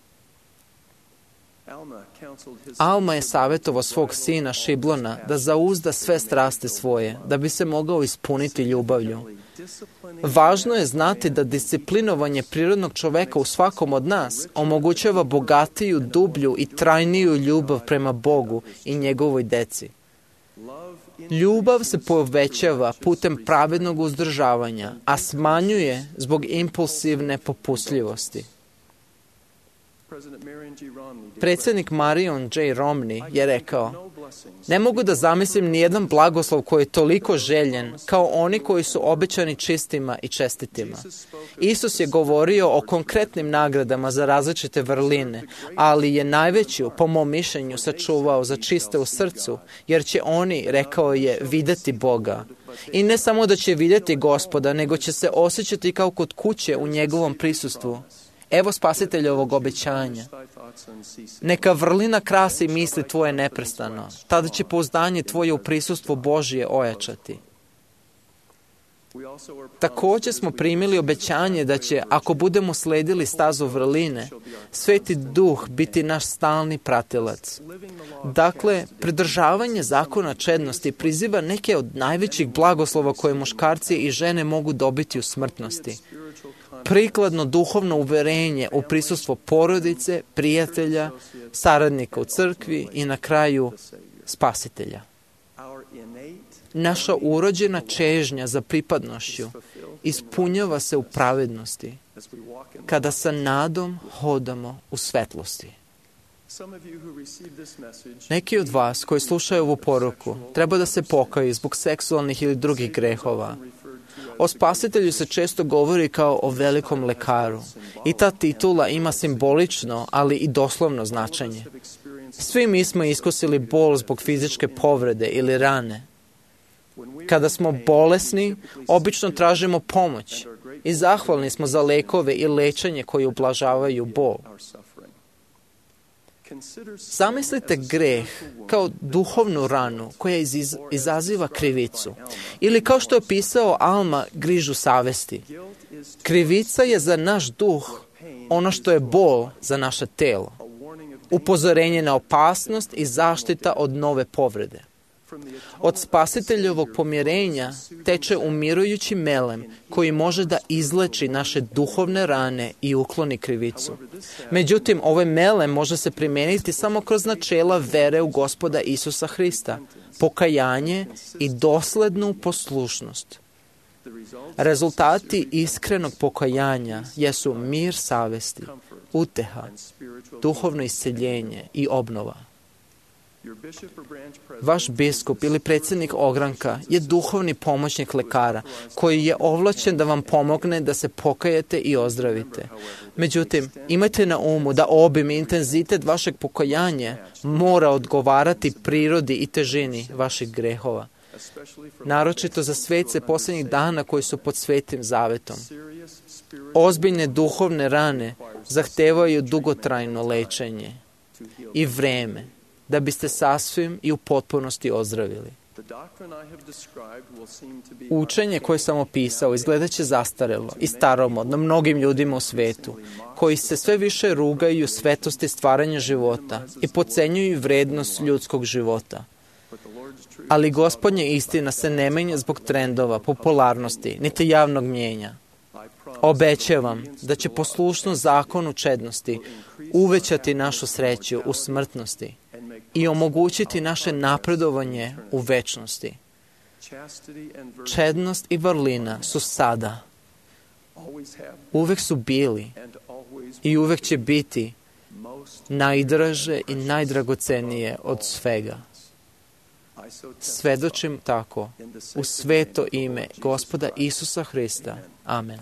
Alma je savjetovao svog sina Šiblona da zauzda sve strasti svoje, da bi se mogao ispuniti ljubavlju. Važno je znati da disciplinovanje prirodnog čoveka u svakom od nas omogućava bogatiju, dublju i trajniju ljubav prema Bogu i njegovoj deci. Ljubav se povećava putem pravednog uzdržavanja, a smanjuje zbog impulsivne popustljivosti. Predsjednik Marion J. Romney je rekao: ne mogu da zamislim nijedan blagoslov koji je toliko željen kao oni koji su obećani čistima i čestitima. Isus je govorio o konkretnim nagradama za različite vrline, ali je najveću, po mom mišljenju, sačuvao za čiste u srcu, jer će oni, rekao je, videti Boga. I ne samo da će vidjeti Gospoda, nego će se osjećati kao kod kuće u njegovom prisustvu. Evo spasiteljovog obećanja. Neka vrlina krasi misli tvoje neprestano. Tada će pouzdanje tvoje u prisustvu Božje ojačati. Također smo primili obećanje da će, ako budemo sledili stazu vrline, Sveti Duh biti naš stalni pratilac. Dakle, pridržavanje zakona čednosti priziva neke od najvećih blagoslova koje muškarci i žene mogu dobiti u smrtnosti. Prikladno duhovno uverenje u prisustvu porodice, prijatelja, saradnika u crkvi i na kraju spasitelja. Naša urođena čežnja za pripadnošću ispunjava se u pravednosti kada sa nadom hodamo u svetlosti. Neki od vas koji slušaju ovu poruku treba da se pokaju zbog seksualnih ili drugih grehova. O spasitelju se često govori kao o velikom lekaru i ta titula ima simbolično, ali i doslovno značenje. Svi mi smo iskusili bol zbog fizičke povrede ili rane. Kada smo bolesni, obično tražimo pomoć i zahvalni smo za lekove i lečenje koji ublažavaju bol. Zamislite greh kao duhovnu ranu koja iz, izaziva krivicu. Ili kao što je pisao Alma, grižu savesti. Krivica je za naš duh ono što je bol za naše telo. Upozorenje na opasnost i zaštita od nove povrede. Od spasiteljovog pomirenja teče umirujući melem koji može da izleči naše duhovne rane i ukloni krivicu. Međutim, ovaj melem može se primijeniti samo kroz načela vere u Gospoda Isusa Hrista, pokajanje i doslednu poslušnost. Rezultati iskrenog pokajanja jesu mir savesti, uteha, duhovno isceljenje i obnova. Vaš biskup ili predsjednik ogranka je duhovni pomoćnik lekara koji je ovlašćen da vam pomogne da se pokajete i ozdravite. Međutim, imajte na umu da obim i intenzitet vašeg pokajanja mora odgovarati prirodi i težini vaših grehova. Naročito za svece posljednjih dana koji su pod Svetim Zavetom. Ozbiljne duhovne rane zahtevaju dugotrajno lečenje i vreme da biste sasvim i u potpunosti ozdravili. Učenje koje sam opisao izgledat će zastarelo i staromodno mnogim ljudima u svetu, koji se sve više rugaju svetosti stvaranja života i podcenjuju vrednost ljudskog života. Ali Gospodnja istina se ne menja zbog trendova, popularnosti, niti javnog mnjenja. Obećavam da će poslušnost zakonu čednosti uvećati našu sreću u smrtnosti i omogućiti naše napredovanje u večnosti. Čednost i vrlina su sada, uvek su bili i uvek će biti najdraže i najdragocenije od svega. Svedočim tako u sveto ime Gospoda Isusa Hrista. Amen.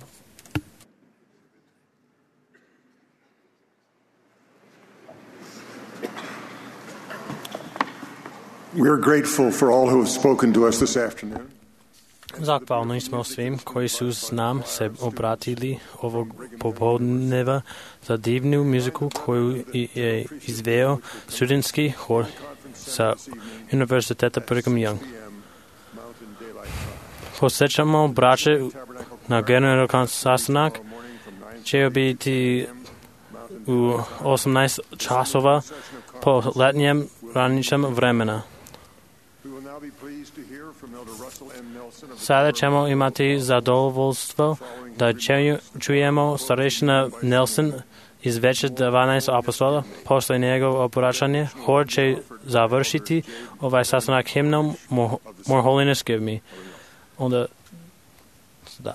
We are grateful for all who have spoken to us this afternoon. Zahvalni smo svim koji su s nam se obratili ovog popodneva za divnu muziku koju je izveo studentski hor sa Univerziteta Brigham Young. Posjećamo braće na generalni sastanak će biti u osamnaest časova po letnjem raničnom vremena. Sada ćemo imati zadovoljstvo da čujemo starešina Nelson iz veće dvanaest apostola. Posle njegov obraćanje, hor će završiti ovaj sastanak himnom More Holiness Give Me. Onda, da.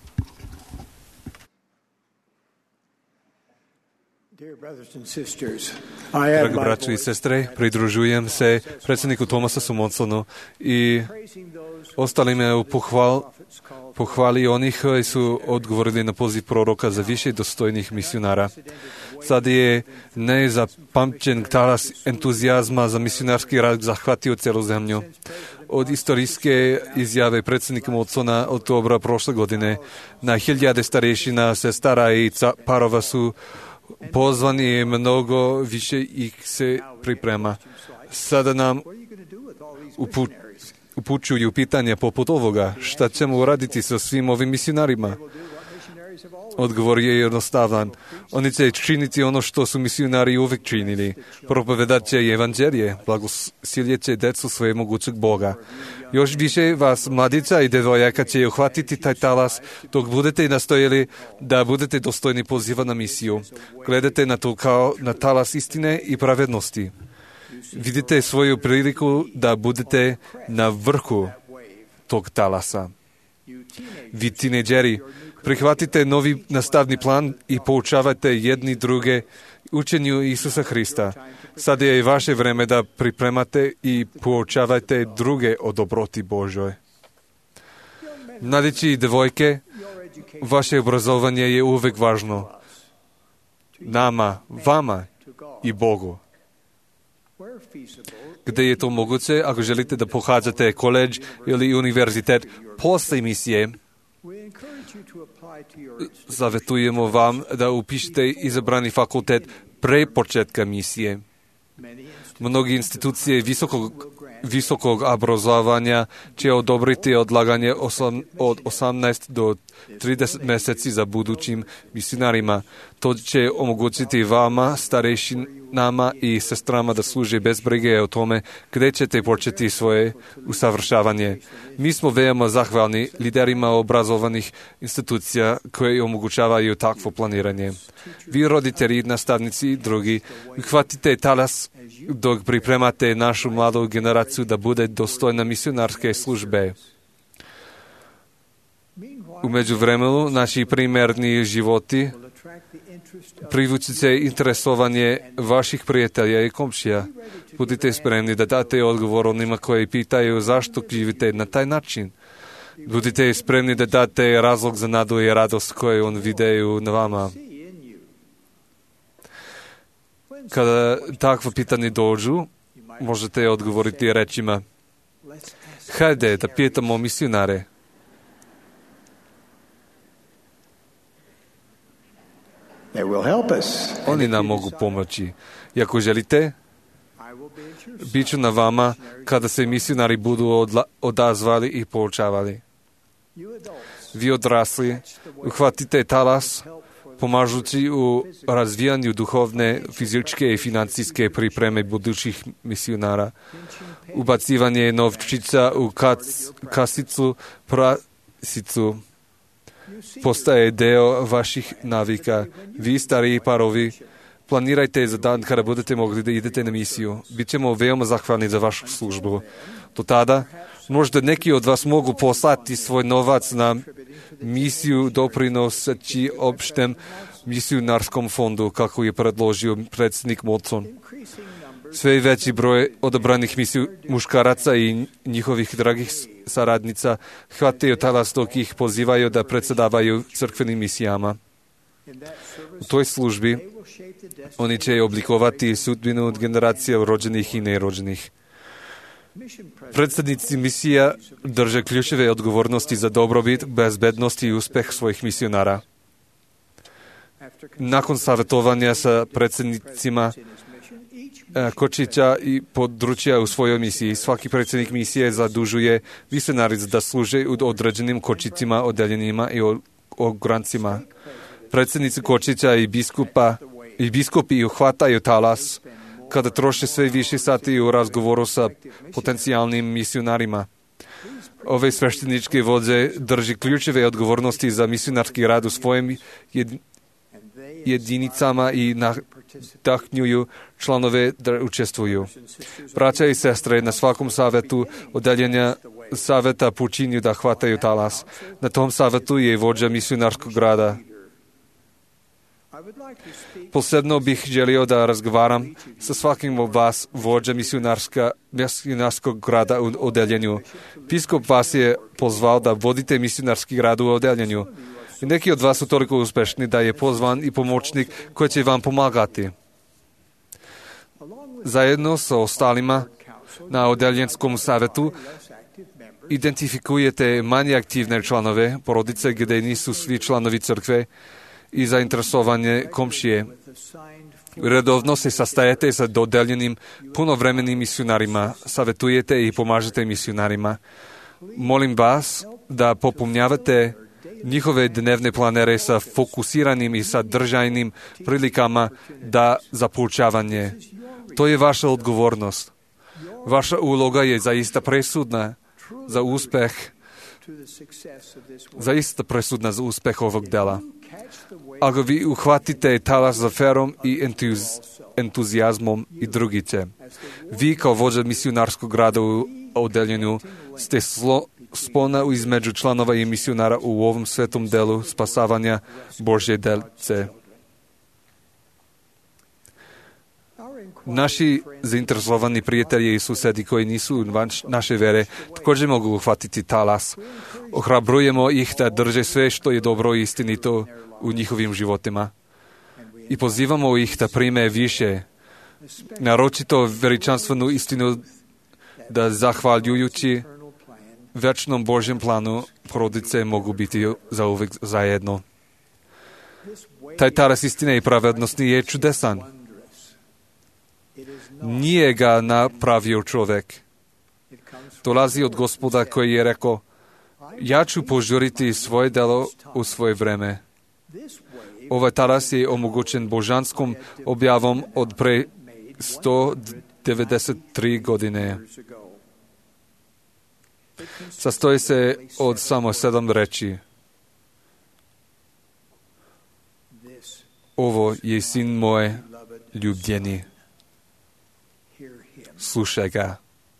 Dragi braćo i sestre, pridružujem se predsjedniku Thomasa Sumonsonu i ostalime u pohval, pohvali onih koji su odgovorili na poziv proroka za više dostojnih misionara. Sad je nezapamćen talas entuzijazma za misionarski rad zahvatio celu zemlju. Od istorijske izjave predsjednika Monsona oktobra prošle godine na hiljade starešina, sestara i parova su pozvani i mnogo više ih se priprema. Sada nam upu, upućuju pitanja poput ovoga. Šta ćemo uraditi sa svim ovim misionarima? Odgovor je jednostavan. Oni će činiti ono što su misionari uvijek činili. Propovedat će evanđelje, blagosiljet će decu svoje mogućeg Boga. Još više vas, mladica i devojaka, će uhvatiti taj talas dok budete nastojali da budete dostojni poziva na misiju. Gledajte na to kao na talas istine i pravednosti. Vidite svoju priliku da budete na vrhu tog talasa. Vi tineđeri, prihvatite novi nastavni plan i poučavajte jedni druge učenju Isusa Hrista. Sad je i vaše vreme da pripremate i poučavajte druge o dobroti Božoj. Mladići i devojke, vaše obrazovanje je uvek važno. Nama, vama i Bogu. Gde je to moguće, ako želite da pohađate koledž ili univerzitet posle misije, zavetujemo vam da upišete izabrani fakultet pre početka misije. Mnogi institucije visokog, visokog obrazovanja će odobriti odlaganje osam, od osamnaest do trideset meseci za budućim misionarima. To će omogućiti vama, starešinama i sestrama da služe bez brige o tome gde ćete početi svoje usavršavanje. Mi smo veoma zahvalni liderima obrazovanih institucija koje omogućavaju takvo planiranje. Vi roditelji, nastavnici i drugi, uhvatite talas dok pripremate našu mladu generaciju da bude dostojna misionarske službe. U međuvremenu, naši primerni životi privući će interesovanje vaših prijatelja i komšija. Budite spremni da date odgovor onima koji pitaju zašto živite na taj način. Budite spremni da date razlog za nadu i radost koju on videju na vama. Kada takvo pitanje dođu, možete odgovoriti rečima: hajde da pitamo misionare. Oni nam mogu pomoći. I ako želite, bit ću na vama kada se misionari budu odla- odazvali i poučavali. Vi odrasli, uhvatite talas, pomažući u razvijanju duhovne, fizičke i financijske pripreme budućih misionara. Ubacivanje novčića u kac, kasicu, prasicu postaje deo vaših navika. Vi, stariji parovi, planirajte za dan kada budete mogli da idete na misiju. Bićemo veoma zahvalni za vašu službu. Do tada, možda neki od vas mogu poslati svoj novac na misiju doprinoseći opštem misionarskom fondu, kako je predložio predsjednik Monson. Sve veći broj odabranih misiju muškaraca i njihovih dragih saradnica hvataju talas dok ih pozivaju da predsedavaju crkvenim misijama. U toj službi oni će oblikovati sudbinu od generacija rođenih i nerođenih. Predsednici misija drže ključeve odgovornosti za dobrobit, bezbednost i uspeh svojih misionara. Nakon savjetovanja sa predsednicima Kočića i područja u svojoj misiji, svaki predsjednik misije zadužuje misionaric da služe u određenim kočicima, odeljenjima i ograncima. Predsjednici Kočića i biskupa i biskupi uhvataju talas kada troše sve više sati u razgovoru sa potencijalnim misionarima. Ove svešteničke vođe drži ključeve odgovornosti za misionarski rad u svojim jedinicama i nadahnjuju članove da učestvuju. Braća i sestre na svakom savjetu odeljenja savjeta počinju da hvataju talas. Na tom savjetu je vođa misionarskog rada. Posebno bih želio da razgovaram sa svakim od vas vođa misionarskog rada u odeljenju. Biskup vas je pozvao da vodite misionarski rad u odeljenju. I neki od vas su toliko uspešni da je pozvan i pomoćnik koji će vam pomagati. Zajedno sa ostalima na odeljenskom savjetu identifikujete manje aktivne članove porodice gdje nisu svi članovi crkve i zainteresovanje komšije. Redovno se sastajete sa dodeljenim punovremenim misionarima, savjetujete i pomažete misionarima. Molim vas da popunjavate njihove dnevne planere sa fokusiranim i sadržajnim prilikama da za poučavanje. To je vaša odgovornost. Vaša uloga je zaista presudna za uspeh, zaista presudna za uspeh ovog dela. Ako vi uhvatite talas za ferom i entuz, entuzijazmom i drugi će. Vi kao vođa misionarskog rada u odeljenju ste slo, spona između članova i misionara u ovom svetom delu spasavanja Božje delice. Naši zainteresovani prijatelji i susedi koji nisu naše vere također mogu uhvatiti talas. Ohrabrujemo ih da drže sve što je dobro i istinito u njihovim životima. I pozivamo ih da prime više, naročito veličanstvenu istinu da zahvaljujući večnom Božjem planu porodice mogu biti zauvek zajedno. Taj talas istine i pravednosti je čudesan. Nije ga napravio čovjek. Dolazi od Gospoda koji je rekao, ja ću požuriti svoje delo u svoje vreme. Ovaj talas je omogućen božanskom objavom od pre sto devedeset tri godine. Sastoji se od samo sedam reči. Ovo je sin moj ljubljeni. Slušaj ga.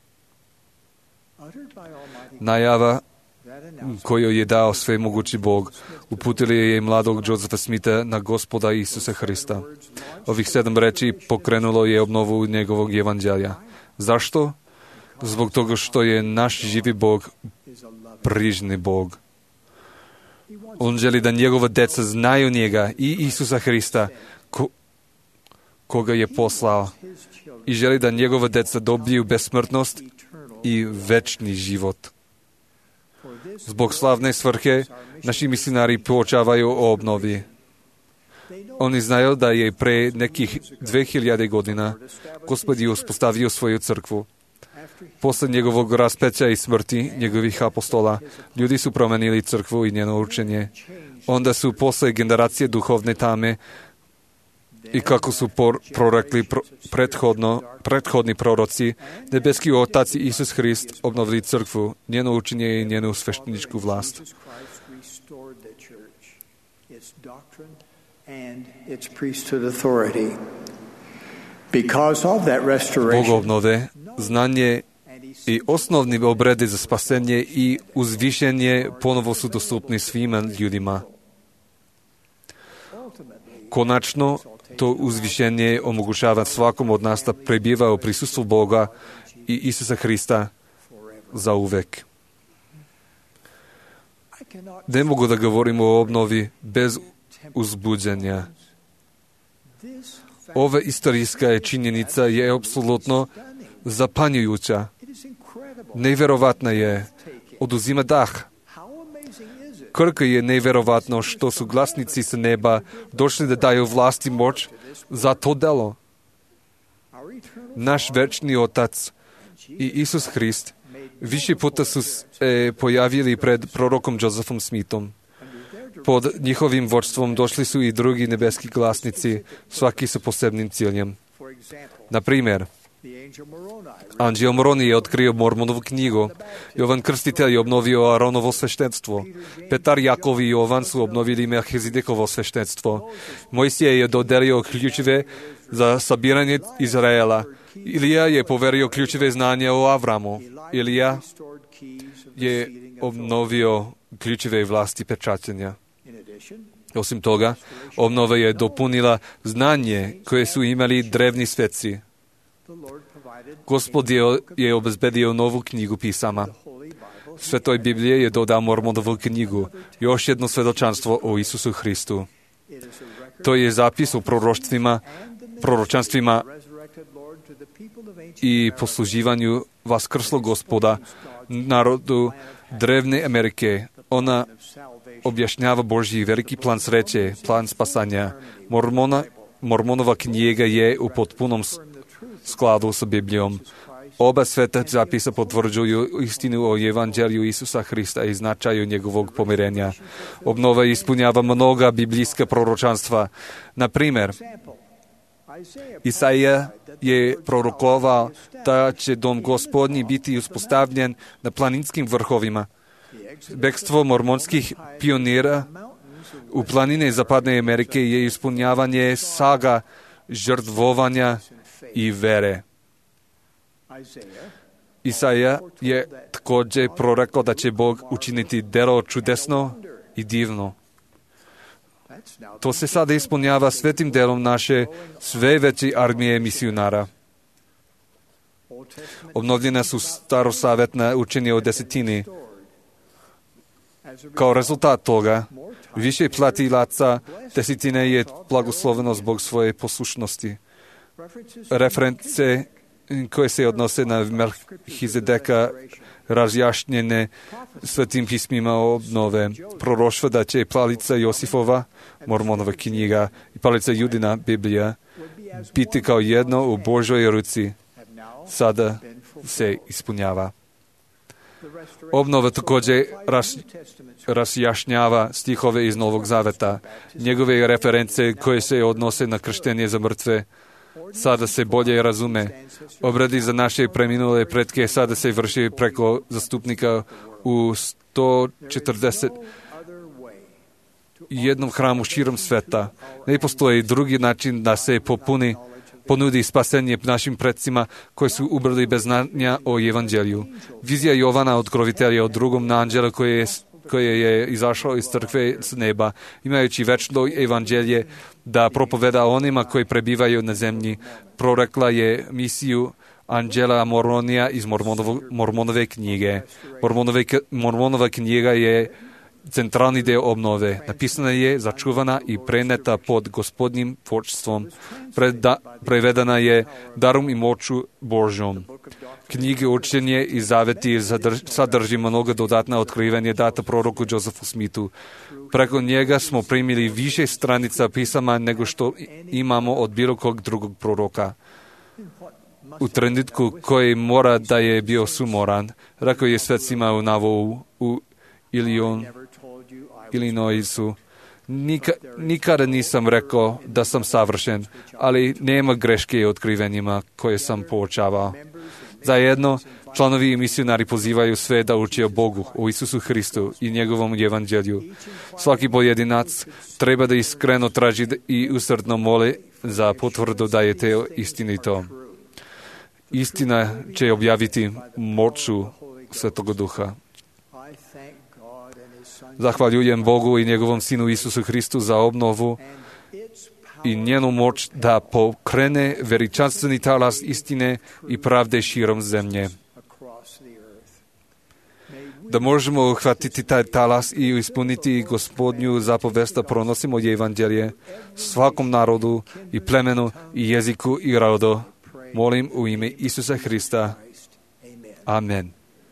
Najava koju je dao svemogući Bog uputili je mladog Josefa Smitha na Gospoda Isusa Hrista. Ovih sedam reči pokrenulo je obnovu njegovog evanđelja. Zašto? Zbog toga što je naš živi Bog brižni Bog. On želi da njegova deca znaju njega i Isusa Hrista ko, koga je poslao i želi da njegova deca dobiju besmrtnost i večni život. Zbog slavne svrhe naši misionari poučavaju o obnovi. Oni znaju da je pre nekih dve hiljade godina Gospod je uspostavio svoju crkvu. Posle njegovog raspeća i smrti njegovih apostola, ljudi su promenili crkvu i njeno učenje. Onda su posle generacije duhovne tame i kako su por, prorekli pro, prethodno, prethodni proroci, nebeski Otac i Isus Hrist obnovili crkvu, njeno učenje i njenu svešteničku vlast. Bog obnove, znanje i osnovni obredi za spasenje i uzvišenje ponovo su dostupni svima ljudima. Konačno, to uzvišenje omogućava svakom od nas da prebiva u prisustvu Boga i Isusa Hrista za uvek. Ne mogu da govorim o obnovi bez uzbuđenja. Ova istorijska činjenica je apsolutno zapanjujuća. Neverovatno je, oduzima dah. Koliko je neverovatno što su glasnici sa neba došli da daju vlasti moć za to delo. Naš večni Otac i Isus Hrist više puta su se pojavili pred prorokom Josephom Smithom. Pod njihovim vodstvom došli su i drugi nebeski glasnici, svaki sa posebnim ciljem. Na primjer, Anđeo Moroni je otkrio Mormonovu knjigu, Jovan Krstitelj je obnovio Aronovo sveštenstvo, Petar, Jakov i Jovan su obnovili Melchizedekovo sveštenstvo, Mojsije je dodelio ključeve za sabiranje Izraela, Ilija je poverio ključeve znanja o Avramu, Ilija je obnovio ključeve vlasti pečatenja. Osim toga, obnova je dopunila znanje koje su imali drevni sveci. Gospod je, je obezbedio novu knjigu pisama. Svetoj Biblije je dodao Mormonovu knjigu, još jedno svedočanstvo o Isusu Hristu. To je zapis o proroštvima, proročanstvima i posluživanju vaskrslog Gospoda narodu drevne Amerike. Ona objašnjava Božji veliki plan sreće, plan spasanja. Mormona, Mormonova knjiga je u potpunom skladu sa Biblijom. Oba sveta zapisa potvrđuju istinu o evanđelju Isusa Hrista i značaju njegovog pomirenja. Obnova ispunjava mnoga biblijska proročanstva. Na primjer, Isaija je prorokovao da će dom Gospodnji biti uspostavljen na planinskim vrhovima. Bekstvo mormonskih pionira u planine Zapadne Amerike je ispunjavanje saga žrtvovanja i vere. Isaija je također prorekao da će Bog učiniti delo čudesno i divno. To se sada ispunjava svetim delom naše sve veće armije misionara. Obnovljena su starosavjetna učenja o desetini. Kao rezultat toga, više platilaca desetine je blagosloveno zbog svoje poslušnosti. Reference koje se odnose na Melchizedeka razjašnjene svetim pismima obnove. Proroštva da će palica Josifova, Mormonova knjiga, i palica Judina, Biblija, biti kao jedno u Božoj ruci. Sada se ispunjava. Obnova također ras, razjašnjava stihove iz Novog Zaveta. Njegove reference koje se odnose na krštenje za mrtve sada se bolje razume. Obradi za naše preminule pretke sada se vrši preko zastupnika u sto četrdeset jednom hramu širom sveta. Ne postoji drugi način da se popuni, ponudi spasenje našim predsima koji su umrli bez znanja o evanđelju. Vizija Jovana otkrovitelja o drugom anđelu koje je koje je izašao iz crkve s neba, imajući večno evanđelje da propoveda onima koji prebivaju na zemlji. Prorekla je misiju Anđela Moronija iz Mormonove knjige. Mormonove, Mormonova knjiga je centralni deo obnove. Napisana je, začuvana i preneta pod Gospodnjim vodstvom. Preda, prevedena je darom i moću Božjom. Knjige učenje i zaveti sadrži mnogo dodatna otkrivanja data proroku Josephu Smithu. Preko njega smo primili više stranica pisama nego što imamo od bilo kog drugog proroka. U trenutku koji mora da je bio sumoran, rekao je svecima u Navou, u Ilion, Illinoisu. Nika, nikada nisam rekao da sam savršen, ali nema greške u otkrivenjima koje sam poučavao. Zajedno, članovi i misionari pozivaju sve da uči o Bogu, o Isusu Hristu i njegovom evanđelju. Svaki pojedinac treba da iskreno traži i usrdno moli za potvrdu da je to istinito. Istina će objaviti moću Svetoga Duha. Zahvaljujem Bogu i njegovom Sinu Isusu Hristu za obnovu i njenu moć da pokrene veličanstveni talas istine i pravde širom zemlje. Da možemo uhvatiti taj talas i ispuniti Gospodnju zapovest da pronosimo evanđelje svakom narodu i plemenu i jeziku i rodu. Molim u ime Isusa Hrista. Amen.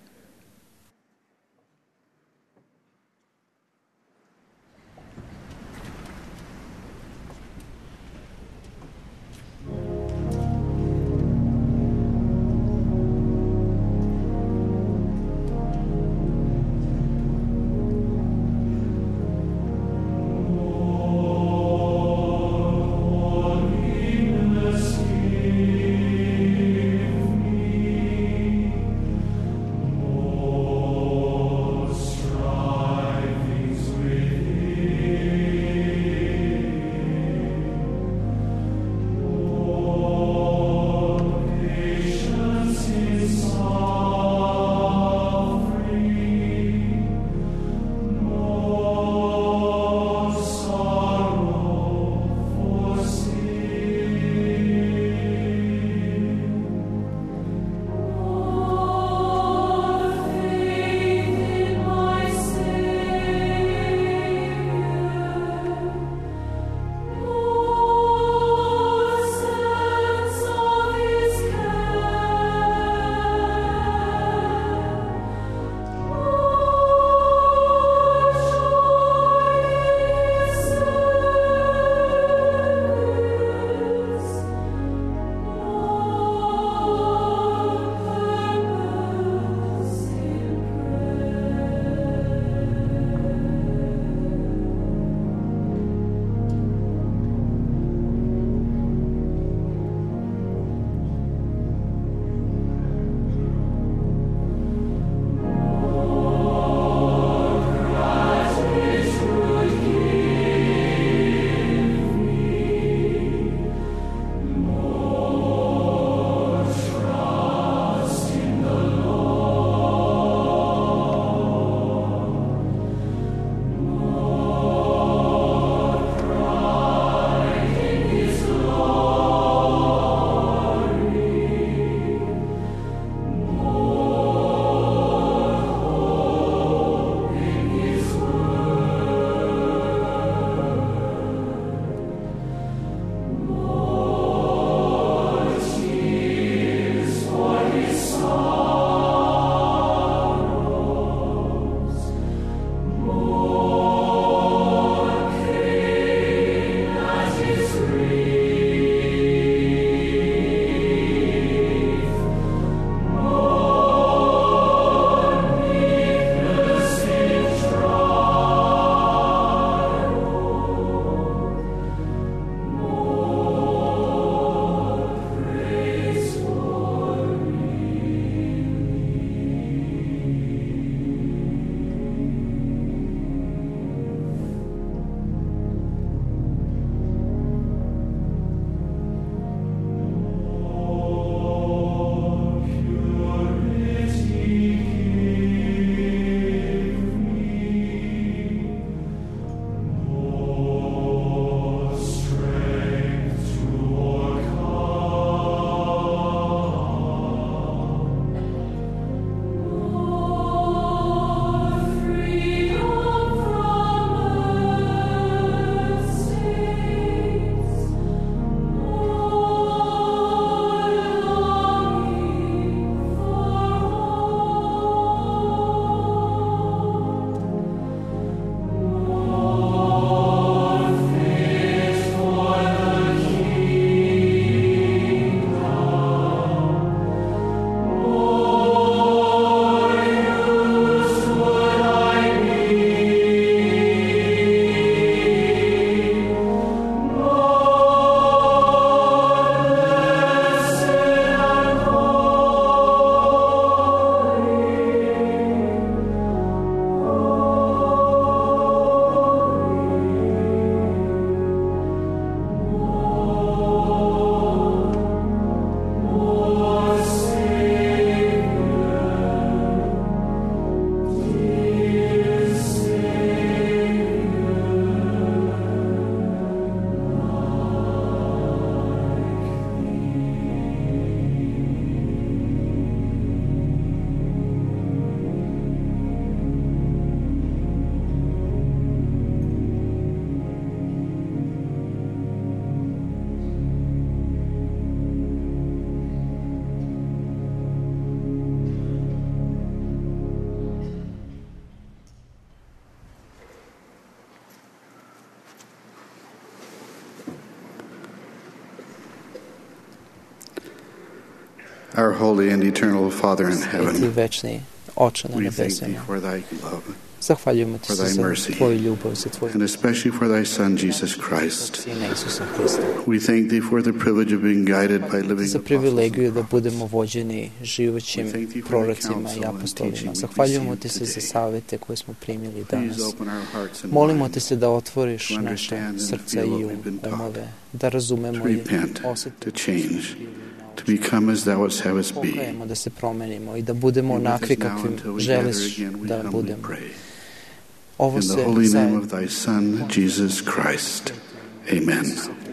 Our holy and eternal Father in Sveti heaven, večni Oče na we thank thee nebesima, for thy love zahvaljujemo ti for se thy za mercy, tvoju ljubav, za tvoj and especially for thy Son, Jesus Christ. Sina Isusa Hrista. We thank thee for the privilege of being guided by living Za apostles. privilegiju da budemo vođeni živućim We thank thee for the prorocima i counsel and apostolima. teaching we Zahvaljujemo ti received se za today. savete koje smo primili Please danas. open our hearts and Molimo minds te se da otvoriš to naše understand and srca feel i what um, we've been taught, umove, da to razumemo i repent, to osjetimo, change, to become as thou wouldst have us be. pokajemo, da se promenimo i da budemo Be with onakvi us now kakvim until we želiš gather again, we da humbly budemo. pray. Ovo In the se holy name zajedno of thy Son, Jesus Christ. Amen.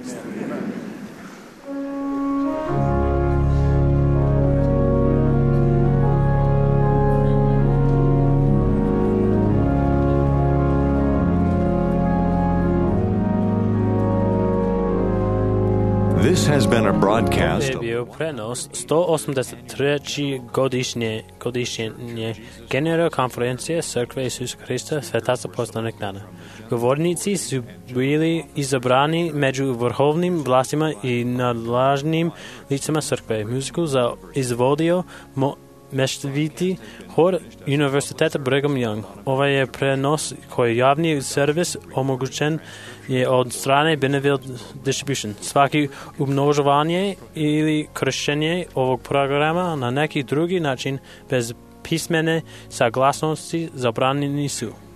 This has been a Ovo broadcast je bio prenos sto osamdeset treće godišnje, godišnje generalne konferencije Crkve Isusa Hrista Svetaca poslovnih dana. Govornici su bili izabrani među vrhovnim vlastima i nadležnim licima Crkve. Muziku za izvodio mo meštoviti hor Univerziteta Brigham Young. Ovaj je prenos koji javni servis omogućen je od strane Beneville Distribution. Svaki umnožavanje ili kršenje ovog programa na neki drugi način bez pismene saglasnosti zabranjeni su.